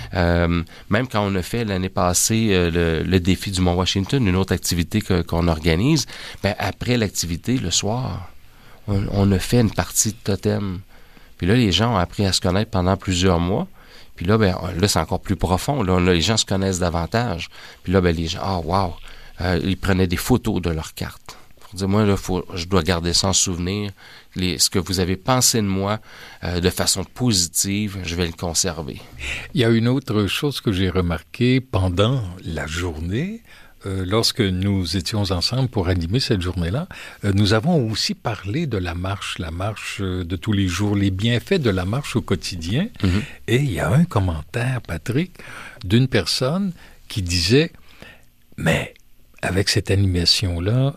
Même quand on a fait l'année passée le défi du Mont-Washington, une autre activité qu'on organise, après l'activité, le soir, on a fait une partie de totem. Puis là, les gens ont appris à se connaître pendant plusieurs mois. Puis là, c'est encore plus profond. Là, les gens se connaissent davantage. Puis là, les gens, ils prenaient des photos de leurs cartes. Pour dire, moi, là, je dois garder ça en souvenir. Ce que vous avez pensé de moi de façon positive, je vais le conserver.
Il y a une autre chose que j'ai remarquée pendant la journée. Lorsque nous étions ensemble pour animer cette journée-là, nous avons aussi parlé de la marche de tous les jours, les bienfaits de la marche au quotidien. Mm-hmm. Et il y a un commentaire, Patrick, d'une personne qui disait « Mais avec cette animation-là,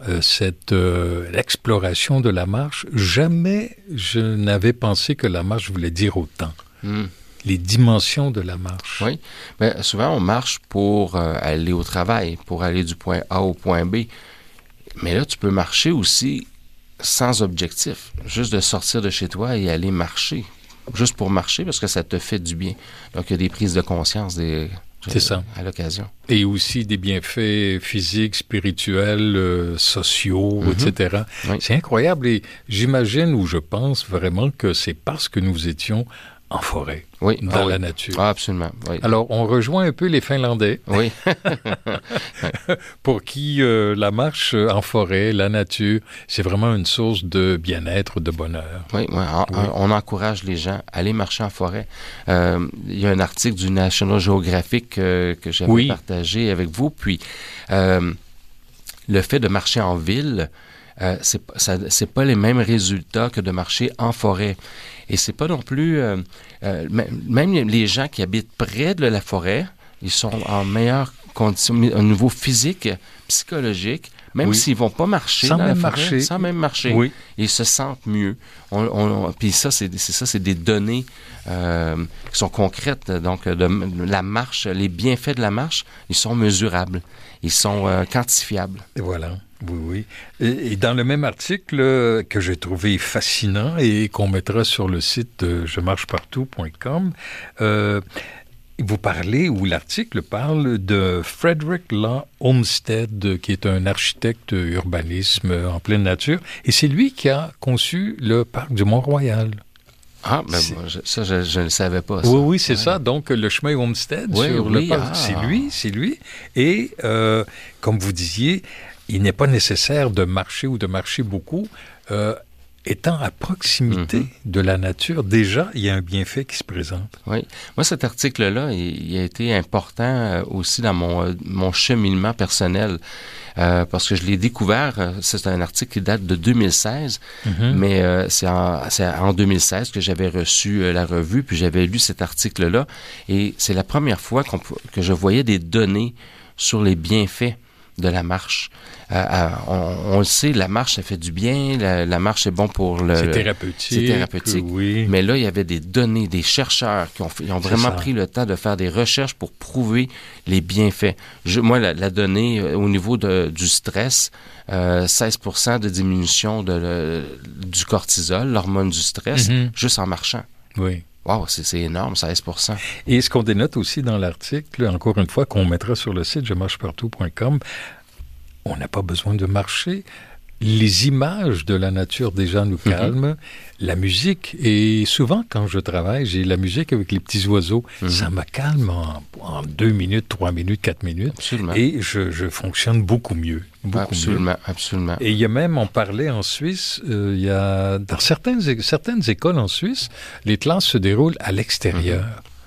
l'exploration de la marche, jamais je n'avais pensé que la marche voulait dire autant. Mm. » Les dimensions de la marche.
Oui. Bien, souvent, on marche pour aller au travail, pour aller du point A au point B. Mais là, tu peux marcher aussi sans objectif. Juste de sortir de chez toi et aller marcher. Juste pour marcher, parce que ça te fait du bien. Donc, il y a des prises de conscience
c'est ça.
À l'occasion.
Et aussi des bienfaits physiques, spirituels, sociaux, etc. Oui. C'est incroyable. Et j'imagine ou je pense vraiment que c'est parce que nous étions en forêt, dans la nature.
Ah, absolument. Oui.
Alors, on rejoint un peu les Finlandais.
Oui.
Pour qui la marche en forêt, la nature, c'est vraiment une source de bien-être, de bonheur.
Oui, on encourage les gens à aller marcher en forêt. Il y a un article du National Geographic que j'avais partagé avec vous. Puis, le fait de marcher en ville, c'est pas les mêmes résultats que de marcher en forêt. Et c'est pas non plus... même les gens qui habitent près de la forêt, ils sont en meilleure condition au niveau physique, psychologique, même s'ils vont pas marcher dans la forêt, sans même marcher. Oui. Ils se sentent mieux. Puis ça, c'est des données qui sont concrètes. Donc, de la marche, les bienfaits de la marche, ils sont mesurables. Ils sont quantifiables.
Et voilà. Oui. Et dans le même article que j'ai trouvé fascinant et qu'on mettra sur le site jemarchepartout.com, vous parlez, ou l'article parle de Frederick Law Olmsted, qui est un architecte urbanisme en pleine nature, et c'est lui qui a conçu le parc du Mont-Royal.
Ah, ben ça, je ne le savais pas. Ça.
Oui, c'est ça. Donc, le chemin Olmsted sur le parc, c'est lui. Et, comme vous disiez, il n'est pas nécessaire de marcher ou de marcher beaucoup. Étant à proximité de la nature, déjà, il y a un bienfait qui se présente.
Oui. Moi, cet article-là, il a été important aussi dans mon cheminement personnel. Parce que je l'ai découvert, c'est un article qui date de 2016, mais c'est en 2016 que j'avais reçu la revue, puis j'avais lu cet article-là, et c'est la première fois que je voyais des données sur les bienfaits de la marche. On le sait, la marche, ça fait du bien, la marche est bon pour le...
C'est thérapeutique. Oui.
Mais là, il y avait des données, des chercheurs qui ont vraiment pris le temps de faire des recherches pour prouver les bienfaits. Moi, la donnée au niveau du stress, 16% de diminution du cortisol, l'hormone du stress, juste en marchant.
Oui.
Wow, c'est énorme, 16%.
Et ce qu'on dénote aussi dans l'article, encore une fois, qu'on mettra sur le site jemarchepartout.com, on n'a pas besoin de marcher. Les images de la nature déjà nous calment. La musique, et souvent quand je travaille, j'ai la musique avec les petits oiseaux. Ça me calme en 2 minutes, 3 minutes, 4 minutes.
Absolument.
Et je fonctionne beaucoup mieux.
Absolument.
Et il y a même, on parlait en Suisse, il y a dans certaines écoles en Suisse, les classes se déroulent à l'extérieur.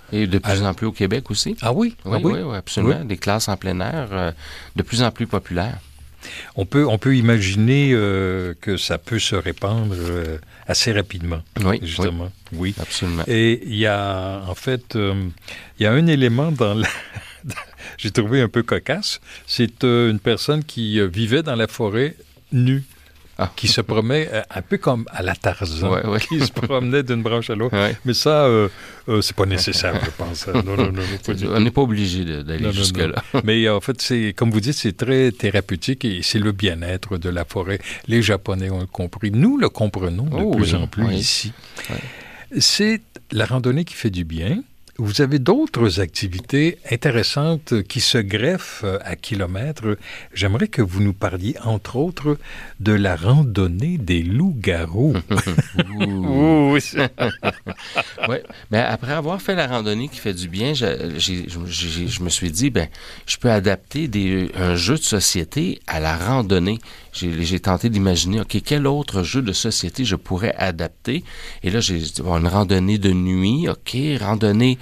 Et de plus en plus au Québec aussi.
Ah oui?
Oui, oui, absolument. Des classes en plein air de plus en plus populaires.
On peut imaginer que ça peut se répandre assez rapidement.
Oui,
justement. Oui,
absolument.
Et il y a, en fait, il y a un élément dans la... J'ai trouvé un peu cocasse. C'est une personne qui vivait dans la forêt nue. Qui se promenait un peu comme à la Tarzan, qui se promenait d'une branche à l'autre. Ouais. Mais ça, c'est pas nécessaire, je pense. Non,
on n'est pas obligé d'aller jusque-là.
Mais en fait, c'est, comme vous dites, c'est très thérapeutique et c'est le bien-être de la forêt. Les Japonais ont compris. Nous le comprenons de plus en plus ici. Ouais. C'est la randonnée qui fait du bien. Vous avez d'autres activités intéressantes qui se greffent à kilomètres. J'aimerais que vous nous parliez, entre autres, de la randonnée des loups-garous.
Oui. Ben, après avoir fait la randonnée qui fait du bien, je me suis dit, je peux adapter un jeu de société à la randonnée. J'ai tenté d'imaginer, OK, quel autre jeu de société je pourrais adapter? Et là, j'ai dit, une randonnée de nuit, OK, randonnée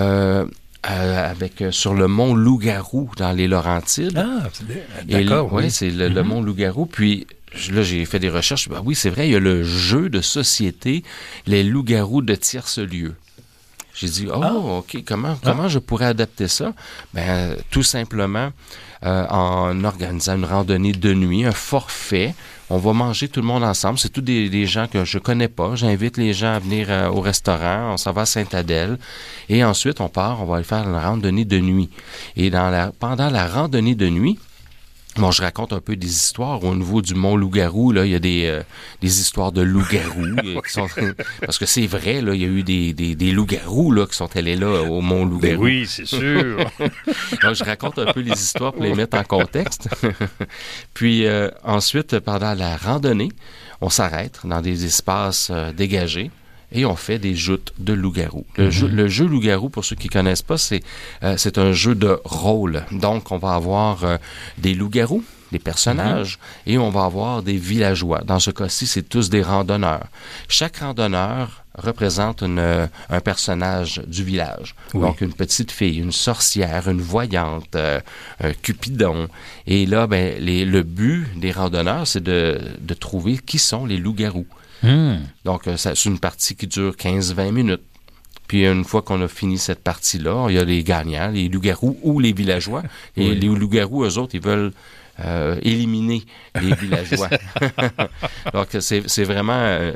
sur le mont Loup-Garou dans les Laurentides.
Ah, d'accord.
Oui, c'est le mont Loup-Garou. Puis là, j'ai fait des recherches. Oui, c'est vrai, il y a le jeu de société, les loups-garous de tierce-lieu. J'ai dit, OK, comment je pourrais adapter ça? Tout simplement en organisant une randonnée de nuit, un forfait. On va manger tout le monde ensemble. C'est tous des gens que je connais pas. J'invite les gens à venir au restaurant. On s'en va à Sainte-Adèle. Et ensuite, on va aller faire une randonnée de nuit. Et pendant la randonnée de nuit, je raconte un peu des histoires. Au niveau du mont Loup-Garou, là, il y a des histoires de loups-garous. Parce que c'est vrai, là, il y a eu des loups-garous là, qui sont allés là au mont Loup-Garou.
Oui, c'est sûr.
Donc, je raconte un peu les histoires pour les mettre en contexte. Puis ensuite, pendant la randonnée, on s'arrête dans des espaces dégagés. Et on fait des joutes de loup-garou. Le jeu loup-garou, pour ceux qui connaissent pas, c'est un jeu de rôle. Donc, on va avoir des loups-garous, des personnages, et on va avoir des villageois. Dans ce cas-ci, c'est tous des randonneurs. Chaque randonneur représente un personnage du village. Oui. Donc, une petite fille, une sorcière, une voyante, un cupidon. Et là, le but des randonneurs, c'est de trouver qui sont les loups-garous. Donc, c'est une partie qui dure 15-20 minutes. Puis, une fois qu'on a fini cette partie-là, il y a les gagnants, les loups-garous ou les villageois. Et les loups-garous, eux autres, ils veulent éliminer les villageois. Donc, c'est vraiment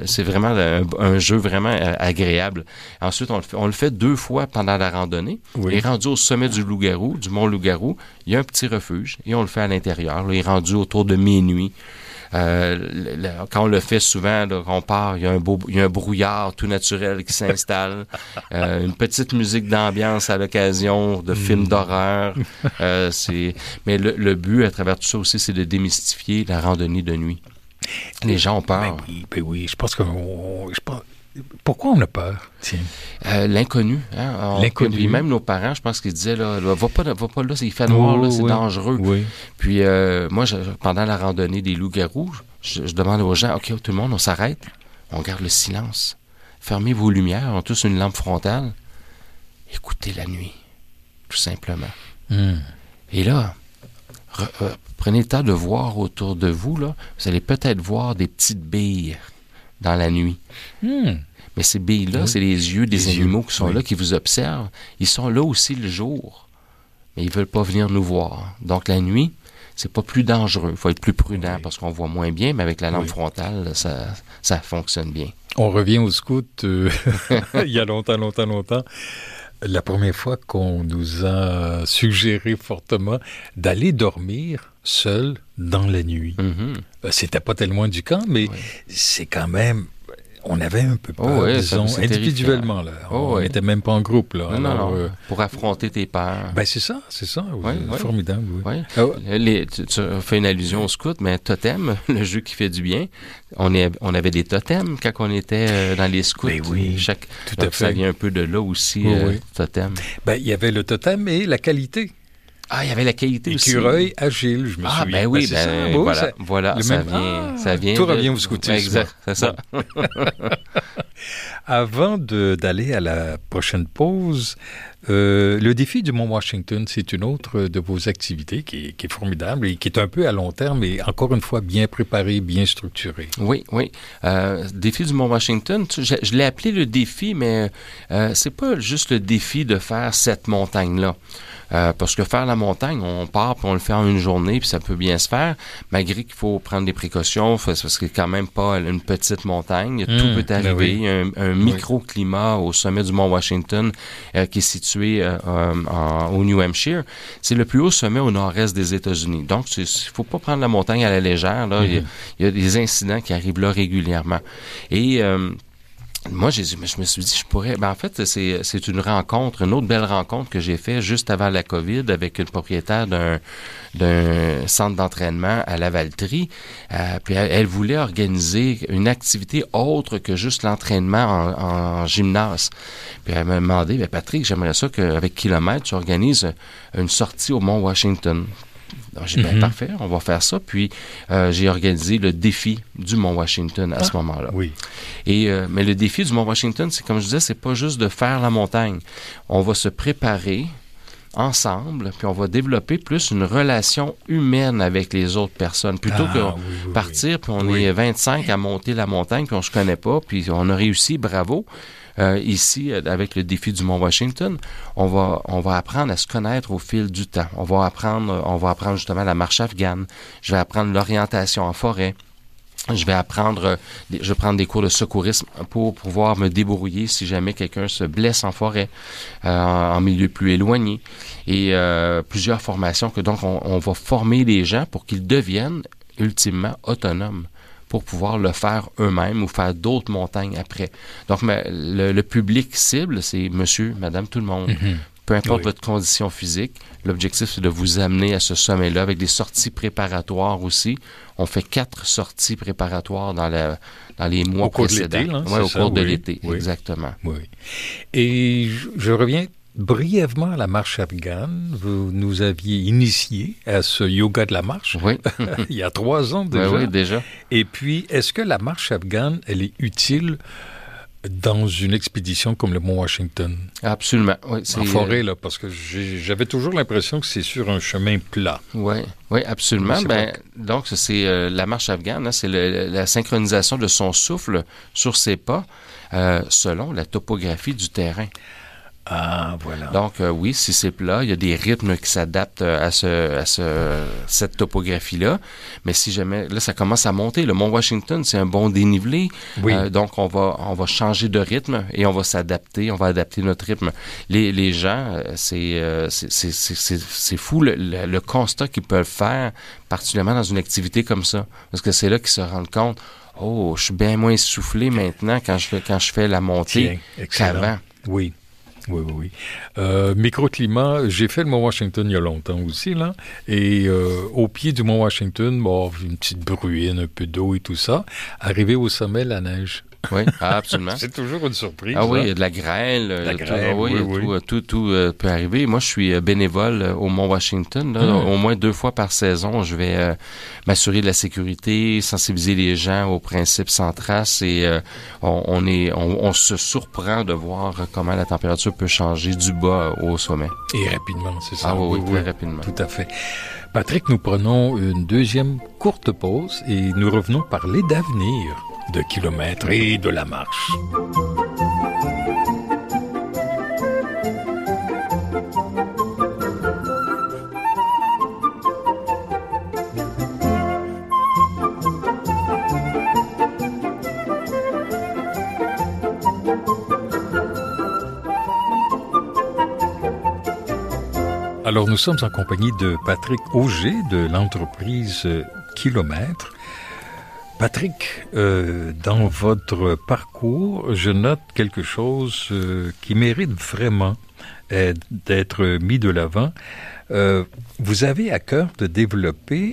un jeu vraiment agréable. Ensuite, on le fait 2 fois pendant la randonnée. Oui. Et rendu au sommet du loup-garou, du mont Loup-Garou, il y a un petit refuge et on le fait à l'intérieur. Là, il est rendu autour de minuit. Quand on le fait souvent, là, on part, il y a un brouillard tout naturel qui s'installe, une petite musique d'ambiance à l'occasion de films d'horreur. Mais le but à travers tout ça aussi, c'est de démystifier la randonnée de nuit. Les gens ont peur.
Ben oui, je pense pourquoi on a peur?
L'inconnu. Hein? L'inconnu. Puis même nos parents, je pense qu'ils disaient, là, va pas là, il fait noir, là, c'est dangereux. Oui. Puis moi, pendant la randonnée des loups-garous, je demande aux gens, OK, tout le monde, on s'arrête, on garde le silence. Fermez vos lumières, on a tous une lampe frontale. Écoutez la nuit, tout simplement. Et là, prenez le temps de voir autour de vous, là, vous allez peut-être voir des petites billes dans la nuit. Mais ces billes-là, c'est les yeux des animaux qui sont là, qui vous observent. Ils sont là aussi le jour, mais ils ne veulent pas venir nous voir. Donc, la nuit, c'est pas plus dangereux. Il faut être plus prudent parce qu'on voit moins bien, mais avec la lampe frontale, ça fonctionne bien.
On revient au scout il y a longtemps. La première fois qu'on nous a suggéré fortement d'aller dormir seul dans la nuit. C'était pas tellement du camp, mais c'est quand même... On avait un peu peur, disons, individuellement. Là. On n'était même pas en groupe. Là.
Non. Pour affronter tes peurs.
C'est ça. Formidable. Oui.
Tu fais une allusion au scout, mais totem, le jeu qui fait du bien, on avait des totems quand on était dans les scouts.
Oui, tout à fait.
Ça vient un peu de là aussi, totem.
Il y avait le totem et la qualité.
Ah, il y avait la qualité aussi.
Écureuil agile, je me souviens.
Ben oui,
c'est ça, bon,
voilà, ça vient.
Tout revient au scoutisme.
Exact, c'est ça.
Avant d'aller à la prochaine pause, le défi du Mont Washington, c'est une autre de vos activités qui est formidable et qui est un peu à long terme et encore une fois bien préparée, bien structurée.
Oui. Défi du Mont Washington, je l'ai appelé le défi, mais c'est pas juste le défi de faire cette montagne-là. Parce que faire la montagne, on part puis on le fait en une journée puis ça peut bien se faire, malgré qu'il faut prendre des précautions parce que c'est quand même pas une petite montagne. Tout peut arriver. Oui. Il y a un microclimat au sommet du Mont Washington qui est situé au New Hampshire. C'est le plus haut sommet au nord-est des États-Unis. Donc, il faut pas prendre la montagne à la légère. Là. Il y a des incidents qui arrivent là régulièrement. Et moi, je me suis dit, je pourrais... en fait, c'est une autre belle rencontre que j'ai faite juste avant la COVID avec une propriétaire d'un centre d'entraînement à Lavaltrie. Puis elle voulait organiser une activité autre que juste l'entraînement en gymnase. Puis elle m'a demandé, Patrick, j'aimerais ça qu'avec Kilomètre, tu organises une sortie au Mont Washington. Donc, j'ai dit, parfait, on va faire ça. Puis, j'ai organisé le défi du Mont Washington à ce moment-là.
Oui.
Mais le défi du Mont Washington, c'est comme je disais, c'est pas juste de faire la montagne. On va se préparer ensemble, puis on va développer plus une relation humaine avec les autres personnes. Plutôt que partir, puis on est 25 à monter la montagne, puis on se connaît pas, puis on a réussi, bravo. Ici, avec le défi du Mont Washington, on va apprendre à se connaître au fil du temps. On va apprendre justement la marche afghane. Je vais apprendre l'orientation en forêt. Je vais prendre des cours de secourisme pour pouvoir me débrouiller si jamais quelqu'un se blesse en forêt, en milieu plus éloigné. Et plusieurs formations que donc on va former les gens pour qu'ils deviennent ultimement autonomes, pour pouvoir le faire eux-mêmes ou faire d'autres montagnes après. Donc, le public cible, c'est monsieur, madame, tout le monde. Peu importe votre condition physique, l'objectif, c'est de vous amener à ce sommet-là avec des sorties préparatoires aussi. On fait 4 sorties préparatoires dans les mois précédents. Au cours de l'été, exactement.
Oui. Et je reviens brièvement à la marche afghane. Vous nous aviez initié à ce yoga de la marche.
Oui.
Il y a 3 ans déjà.
Oui, déjà.
Et puis, est-ce que la marche afghane, elle est utile dans une expédition comme le Mont Washington?
Absolument. Oui,
en forêt, là, parce que j'avais toujours l'impression que c'est sur un chemin plat.
Oui, absolument. Donc, c'est la marche afghane, c'est la synchronisation de son souffle sur ses pas selon la topographie du terrain.
Ah, voilà.
Donc, oui, si c'est plat, il y a des rythmes qui s'adaptent à cette topographie-là. Mais si jamais, là, ça commence à monter. Le Mont Washington, c'est un bon dénivelé.
Oui.
Donc, on va changer de rythme et on va s'adapter. On va adapter notre rythme. Les gens, c'est fou le constat qu'ils peuvent faire, particulièrement dans une activité comme ça. Parce que c'est là qu'ils se rendent compte, oh, je suis bien moins essoufflé maintenant quand je fais la montée qu'avant.
Oui. Oui. Microclimat, j'ai fait le Mont Washington il y a longtemps aussi, là. Et au pied du Mont Washington, une petite bruine, un peu d'eau et tout ça. Arrivé au sommet, la neige.
Oui, absolument.
C'est toujours une surprise.
Ah oui, il y a de la grêle. Tout peut arriver. Moi, je suis bénévole au Mont Washington. Là, au moins 2 fois par saison, je vais m'assurer de la sécurité, sensibiliser les gens aux principes sans trace et on se surprend de voir comment la température peut changer du bas au sommet.
Et rapidement, c'est ça.
Ah oui, très rapidement.
Tout à fait. Patrick, nous prenons une deuxième courte pause et nous revenons parler d'avenir, de kilomètres et de la marche. Alors, nous sommes en compagnie de Patrick Auger de l'entreprise Kilomètre. Patrick, dans votre parcours, je note quelque chose qui mérite vraiment d'être mis de l'avant. Vous avez à cœur de développer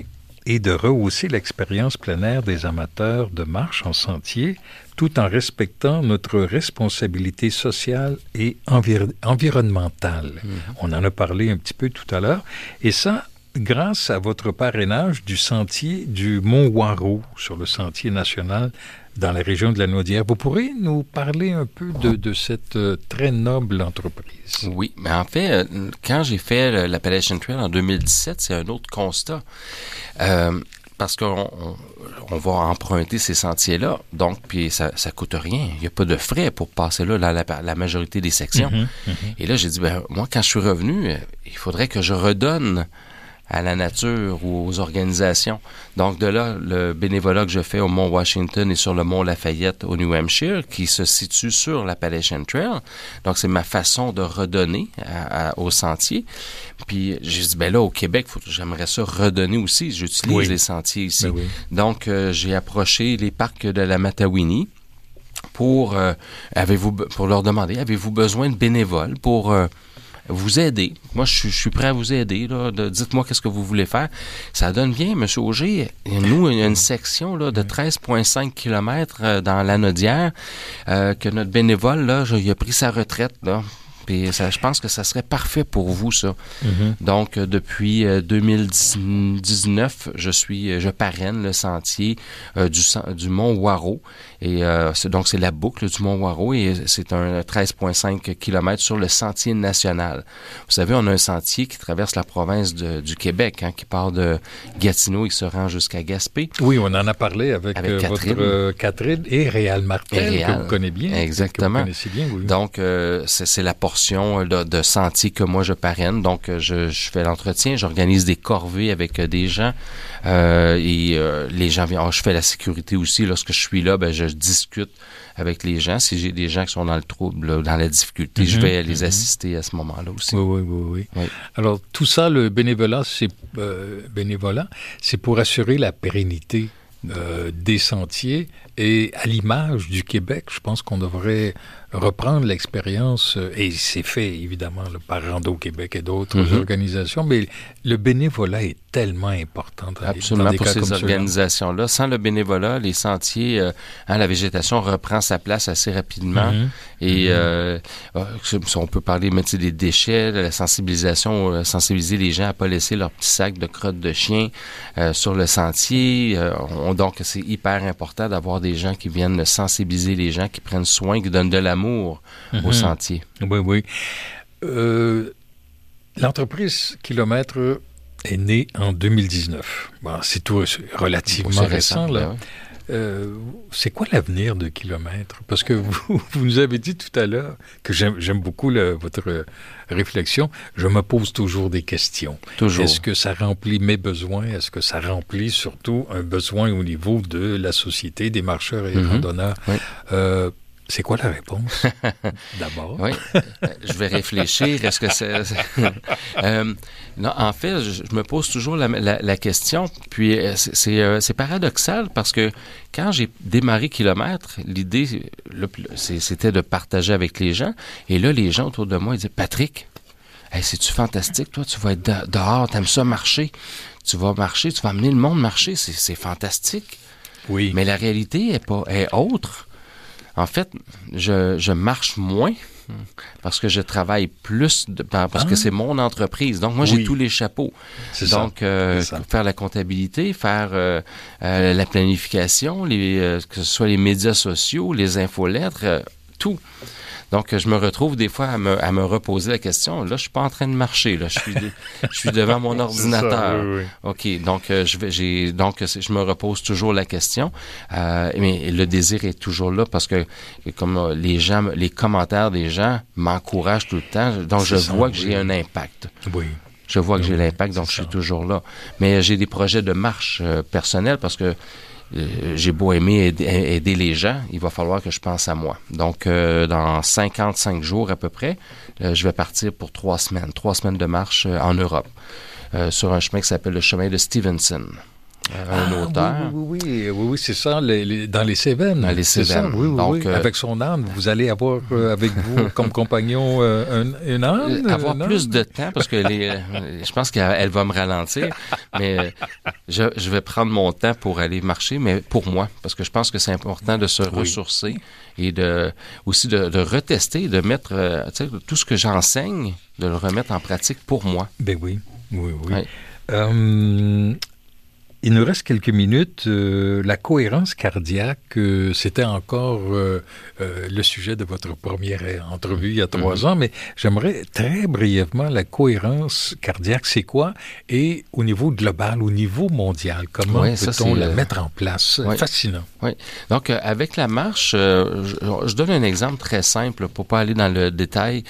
et de rehausser l'expérience plein air des amateurs de marche en sentier, tout en respectant notre responsabilité sociale et environnementale. On en a parlé un petit peu tout à l'heure. Et ça, grâce à votre parrainage du sentier du Mont-Waro, sur le sentier national dans la région de la Naudière. Vous pourrez nous parler un peu de cette très noble entreprise?
Oui, mais en fait, quand j'ai fait l'Appalachian Trail en 2017, c'est un autre constat. Parce qu'on va emprunter ces sentiers-là, donc puis ça coûte rien. Il n'y a pas de frais pour passer là dans la majorité des sections. Et là, j'ai dit, moi, quand je suis revenu, il faudrait que je redonne à la nature ou aux organisations. Donc, de là, le bénévolat que je fais au Mont Washington et sur le Mont Lafayette au New Hampshire, qui se situe sur l'Appalachian Trail. Donc, c'est ma façon de redonner au sentier. Puis, j'ai dit, là, au Québec, j'aimerais ça redonner aussi. J'utilise les sentiers ici. Donc, j'ai approché les parcs de la Mattawini pour leur demander, avez-vous besoin de bénévoles pour vous aider? Moi, je suis prêt à vous aider. Là, dites-moi qu'est-ce que vous voulez faire. Ça donne bien, M. Auger. Nous, il y a une section là, de 13,5 km dans la Naudière que notre bénévole, là, il a pris sa retraite. Là. Puis je pense que ça serait parfait pour vous, ça. Donc, depuis 2019, je parraine le sentier du Mont-Waro. Et donc, c'est la boucle du Mont-Waro et c'est un 13,5 km sur le sentier national. Vous savez, on a un sentier qui traverse la province du Québec, qui part de Gatineau et se rend jusqu'à Gaspé.
Oui, on en a parlé avec Catherine. Votre Catherine et Réal Martel, que vous connaissez bien.
Exactement.
Que vous connaissez bien, oui.
Donc, c'est la portion de sentier que moi je parraine. Donc, je fais l'entretien, j'organise des corvées avec des gens et les gens viennent. Je fais la sécurité aussi. Lorsque je suis là, je discute avec les gens. Si j'ai des gens qui sont dans le trouble, là, dans la difficulté, je vais les assister à ce moment-là aussi.
Oui. Alors, tout ça, le bénévolat, c'est pour assurer la pérennité des sentiers et à l'image du Québec, je pense qu'on devrait reprendre l'expérience, et c'est fait évidemment par Rando Québec et d'autres organisations, mais le bénévolat est tellement important dans
Absolument,
des
pour
cas
ces
comme
organisations-là. Sans le bénévolat, les sentiers, la végétation reprend sa place assez rapidement. Et on peut parler des déchets, de la sensibilisation, sensibiliser les gens à ne pas laisser leur petit sac de crottes de chien sur le sentier. Donc, c'est hyper important d'avoir des gens qui viennent sensibiliser les gens, qui prennent soin, qui donnent de l'amour au sentier.
Oui. L'entreprise Kilomètre est née en 2019. Bon, c'est tout relativement récent, là. C'est quoi l'avenir de Kilomètre? Parce que vous nous avez dit tout à l'heure que j'aime beaucoup votre réflexion. Je me pose toujours des questions.
Toujours.
Est-ce que ça remplit mes besoins? Est-ce que ça remplit surtout un besoin au niveau de la société, des marcheurs et randonneurs?
Oui.
C'est quoi la réponse, d'abord?
Oui, je vais réfléchir. Est-ce que c'est... non, en fait, je me pose toujours la question. Puis, c'est paradoxal parce que quand j'ai démarré Kilomètre, l'idée, c'était de partager avec les gens. Et là, les gens autour de moi, ils disaient, Patrick, c'est-tu fantastique, toi? Tu vas être dehors, t'aimes ça marcher. Tu vas marcher, tu vas amener le monde marcher. C'est fantastique.
Oui.
Mais la réalité est autre. En fait, je marche moins parce que je travaille plus parce que c'est mon entreprise. Donc, moi, j'ai tous les chapeaux. Donc, faire la comptabilité, faire la planification, que ce soit les médias sociaux, les infolettres, tout. Donc, je me retrouve des fois à me reposer la question. Là, je suis pas en train de marcher. Là, je suis devant mon ordinateur.
Ça, oui.
OK. Donc, je me repose toujours la question. Mais le désir est toujours là parce que, comme les commentaires des gens m'encouragent tout le temps. Donc, je vois que j'ai un impact.
Oui.
Je vois que j'ai l'impact, donc je suis toujours là. Mais j'ai des projets de marche personnels parce que j'ai beau aimer aider les gens, il va falloir que je pense à moi. Donc, dans 55 jours à peu près, je vais partir pour 3 semaines de marche en Europe, sur un chemin qui s'appelle le chemin de Stevenson. un auteur.
Oui, c'est ça, dans les Cévennes.
Dans les Cévennes.
Donc, avec son âne, vous allez avoir avec vous comme compagnon un âne?
Avoir plus de temps, parce que je pense qu'elle va me ralentir, mais je vais prendre mon temps pour aller marcher, mais pour moi, parce que je pense que c'est important de se ressourcer et aussi de retester, de mettre tout ce que j'enseigne, de le remettre en pratique pour moi.
Ben oui. Il nous reste quelques minutes. La cohérence cardiaque, c'était encore le sujet de votre première entrevue il y a 3 ans, mais j'aimerais très brièvement la cohérence cardiaque, c'est quoi? Et au niveau global, au niveau mondial, comment peut-on la mettre en place? Fascinant.
Oui. Donc, avec la marche, je donne un exemple très simple pour pas aller dans le détail.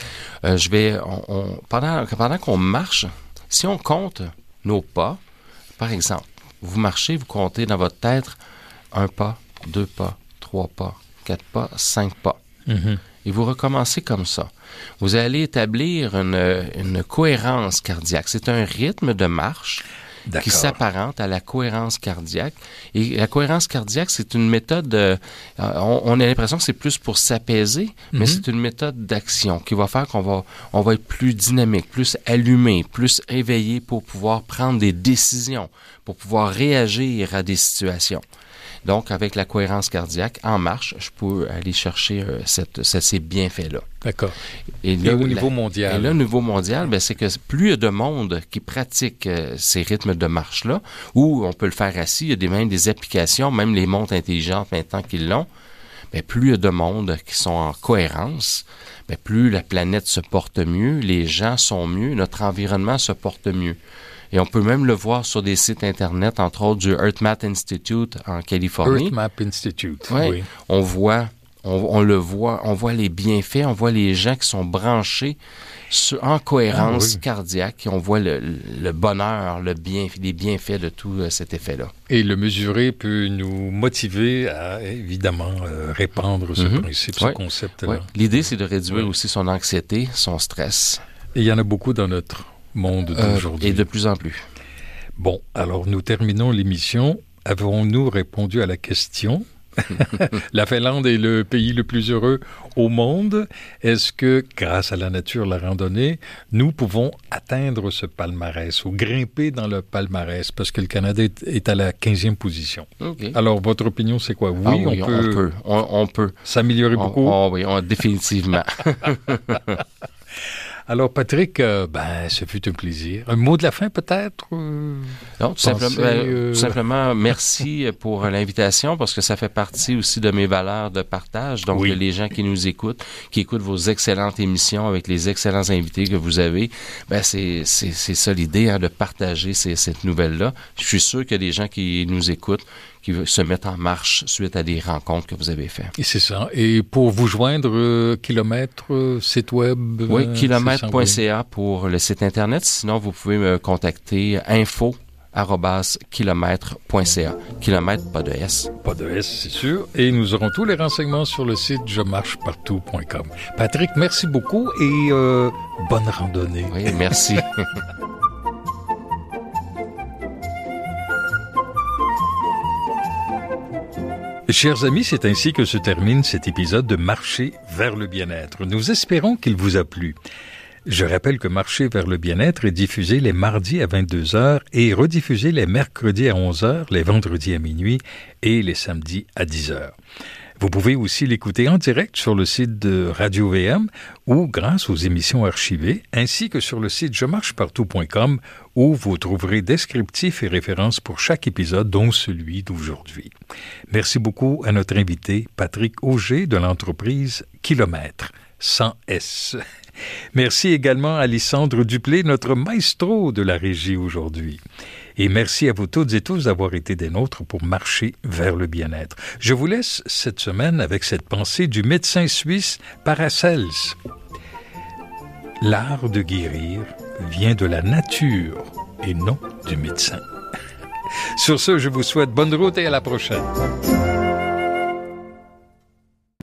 Pendant qu'on marche, si on compte nos pas, par exemple, vous marchez, vous comptez dans votre tête 1 pas, 2 pas, 3 pas, 4 pas, 5 pas. Et vous recommencez comme ça. Vous allez établir une cohérence cardiaque. C'est un rythme de marche qui s'apparente à la cohérence cardiaque. Et la cohérence cardiaque, c'est une méthode, on a l'impression que c'est plus pour s'apaiser, mais c'est une méthode d'action qui va faire qu'on va être plus dynamique, plus allumé, plus éveillé pour pouvoir prendre des décisions, pour pouvoir réagir à des situations. Donc, avec la cohérence cardiaque, en marche, je peux aller chercher ces bienfaits-là.
D'accord. Et au niveau mondial?
Et là, au niveau mondial, c'est que plus il y a de monde qui pratique ces rythmes de marche-là, ou on peut le faire assis, il y a même des applications, même les montres intelligentes maintenant qui l'ont, plus il y a de monde qui sont en cohérence, plus la planète se porte mieux, les gens sont mieux, notre environnement se porte mieux. Et on peut même le voir sur des sites Internet, entre autres du HeartMath Institute en Californie.
HeartMath Institute,
oui. On voit les bienfaits, on voit les gens qui sont branchés en cohérence cardiaque et on voit le bonheur, les bienfaits de tout cet effet-là.
Et le mesurer peut nous motiver à, évidemment, répandre ce principe, ce concept-là.
Oui. L'idée, c'est de réduire aussi son anxiété, son stress.
Et il y en a beaucoup dans notre monde d'aujourd'hui.
Et de plus en plus.
Bon, alors nous terminons l'émission. Avons-nous répondu à la question? La Finlande est le pays le plus heureux au monde. Est-ce que, grâce à la nature, la randonnée, nous pouvons atteindre ce palmarès ou grimper dans le palmarès? Parce que le Canada est à la 15e position. Okay. Alors, votre opinion, c'est quoi? Oui,
on peut.
S'améliorer beaucoup?
Oui, définitivement.
Alors, Patrick, ce fut un plaisir. Un mot de la fin, peut-être?
Non, tout simplement, merci pour l'invitation, parce que ça fait partie aussi de mes valeurs de partage. Donc, les gens qui nous écoutent, qui écoutent vos excellentes émissions avec les excellents invités que vous avez, c'est ça l'idée, de partager cette nouvelle-là. Je suis sûr qu'il y a des gens qui nous écoutent, qui se mettent en marche suite à des rencontres que vous avez faites. Et
c'est ça. Et pour vous joindre, kilomètre, site web?
Oui, kilomètre.ca pour le site Internet. Sinon, vous pouvez me contacter info@kilomètre.ca. Kilomètre, pas de S.
Pas de S, c'est sûr. Et nous aurons tous les renseignements sur le site jemarchepartout.com. Patrick, merci beaucoup et bonne randonnée.
Oui, merci.
Chers amis, c'est ainsi que se termine cet épisode de Marcher vers le bien-être. Nous espérons qu'il vous a plu. Je rappelle que Marcher vers le bien-être est diffusé les mardis à 22h et rediffusé les mercredis à 11h, les vendredis à minuit et les samedis à 10h. Vous pouvez aussi l'écouter en direct sur le site de Radio VM ou grâce aux émissions archivées, ainsi que sur le site jemarchepartout.com où vous trouverez descriptifs et références pour chaque épisode, dont celui d'aujourd'hui. Merci beaucoup à notre invité, Patrick Auger de l'entreprise Kilomètre, sans S. Merci également à Alessandre Duplé, notre maestro de la régie aujourd'hui. Et merci à vous toutes et tous d'avoir été des nôtres pour marcher vers le bien-être. Je vous laisse cette semaine avec cette pensée du médecin suisse Paracels. L'art de guérir vient de la nature et non du médecin. Sur ce, je vous souhaite bonne route et à la prochaine.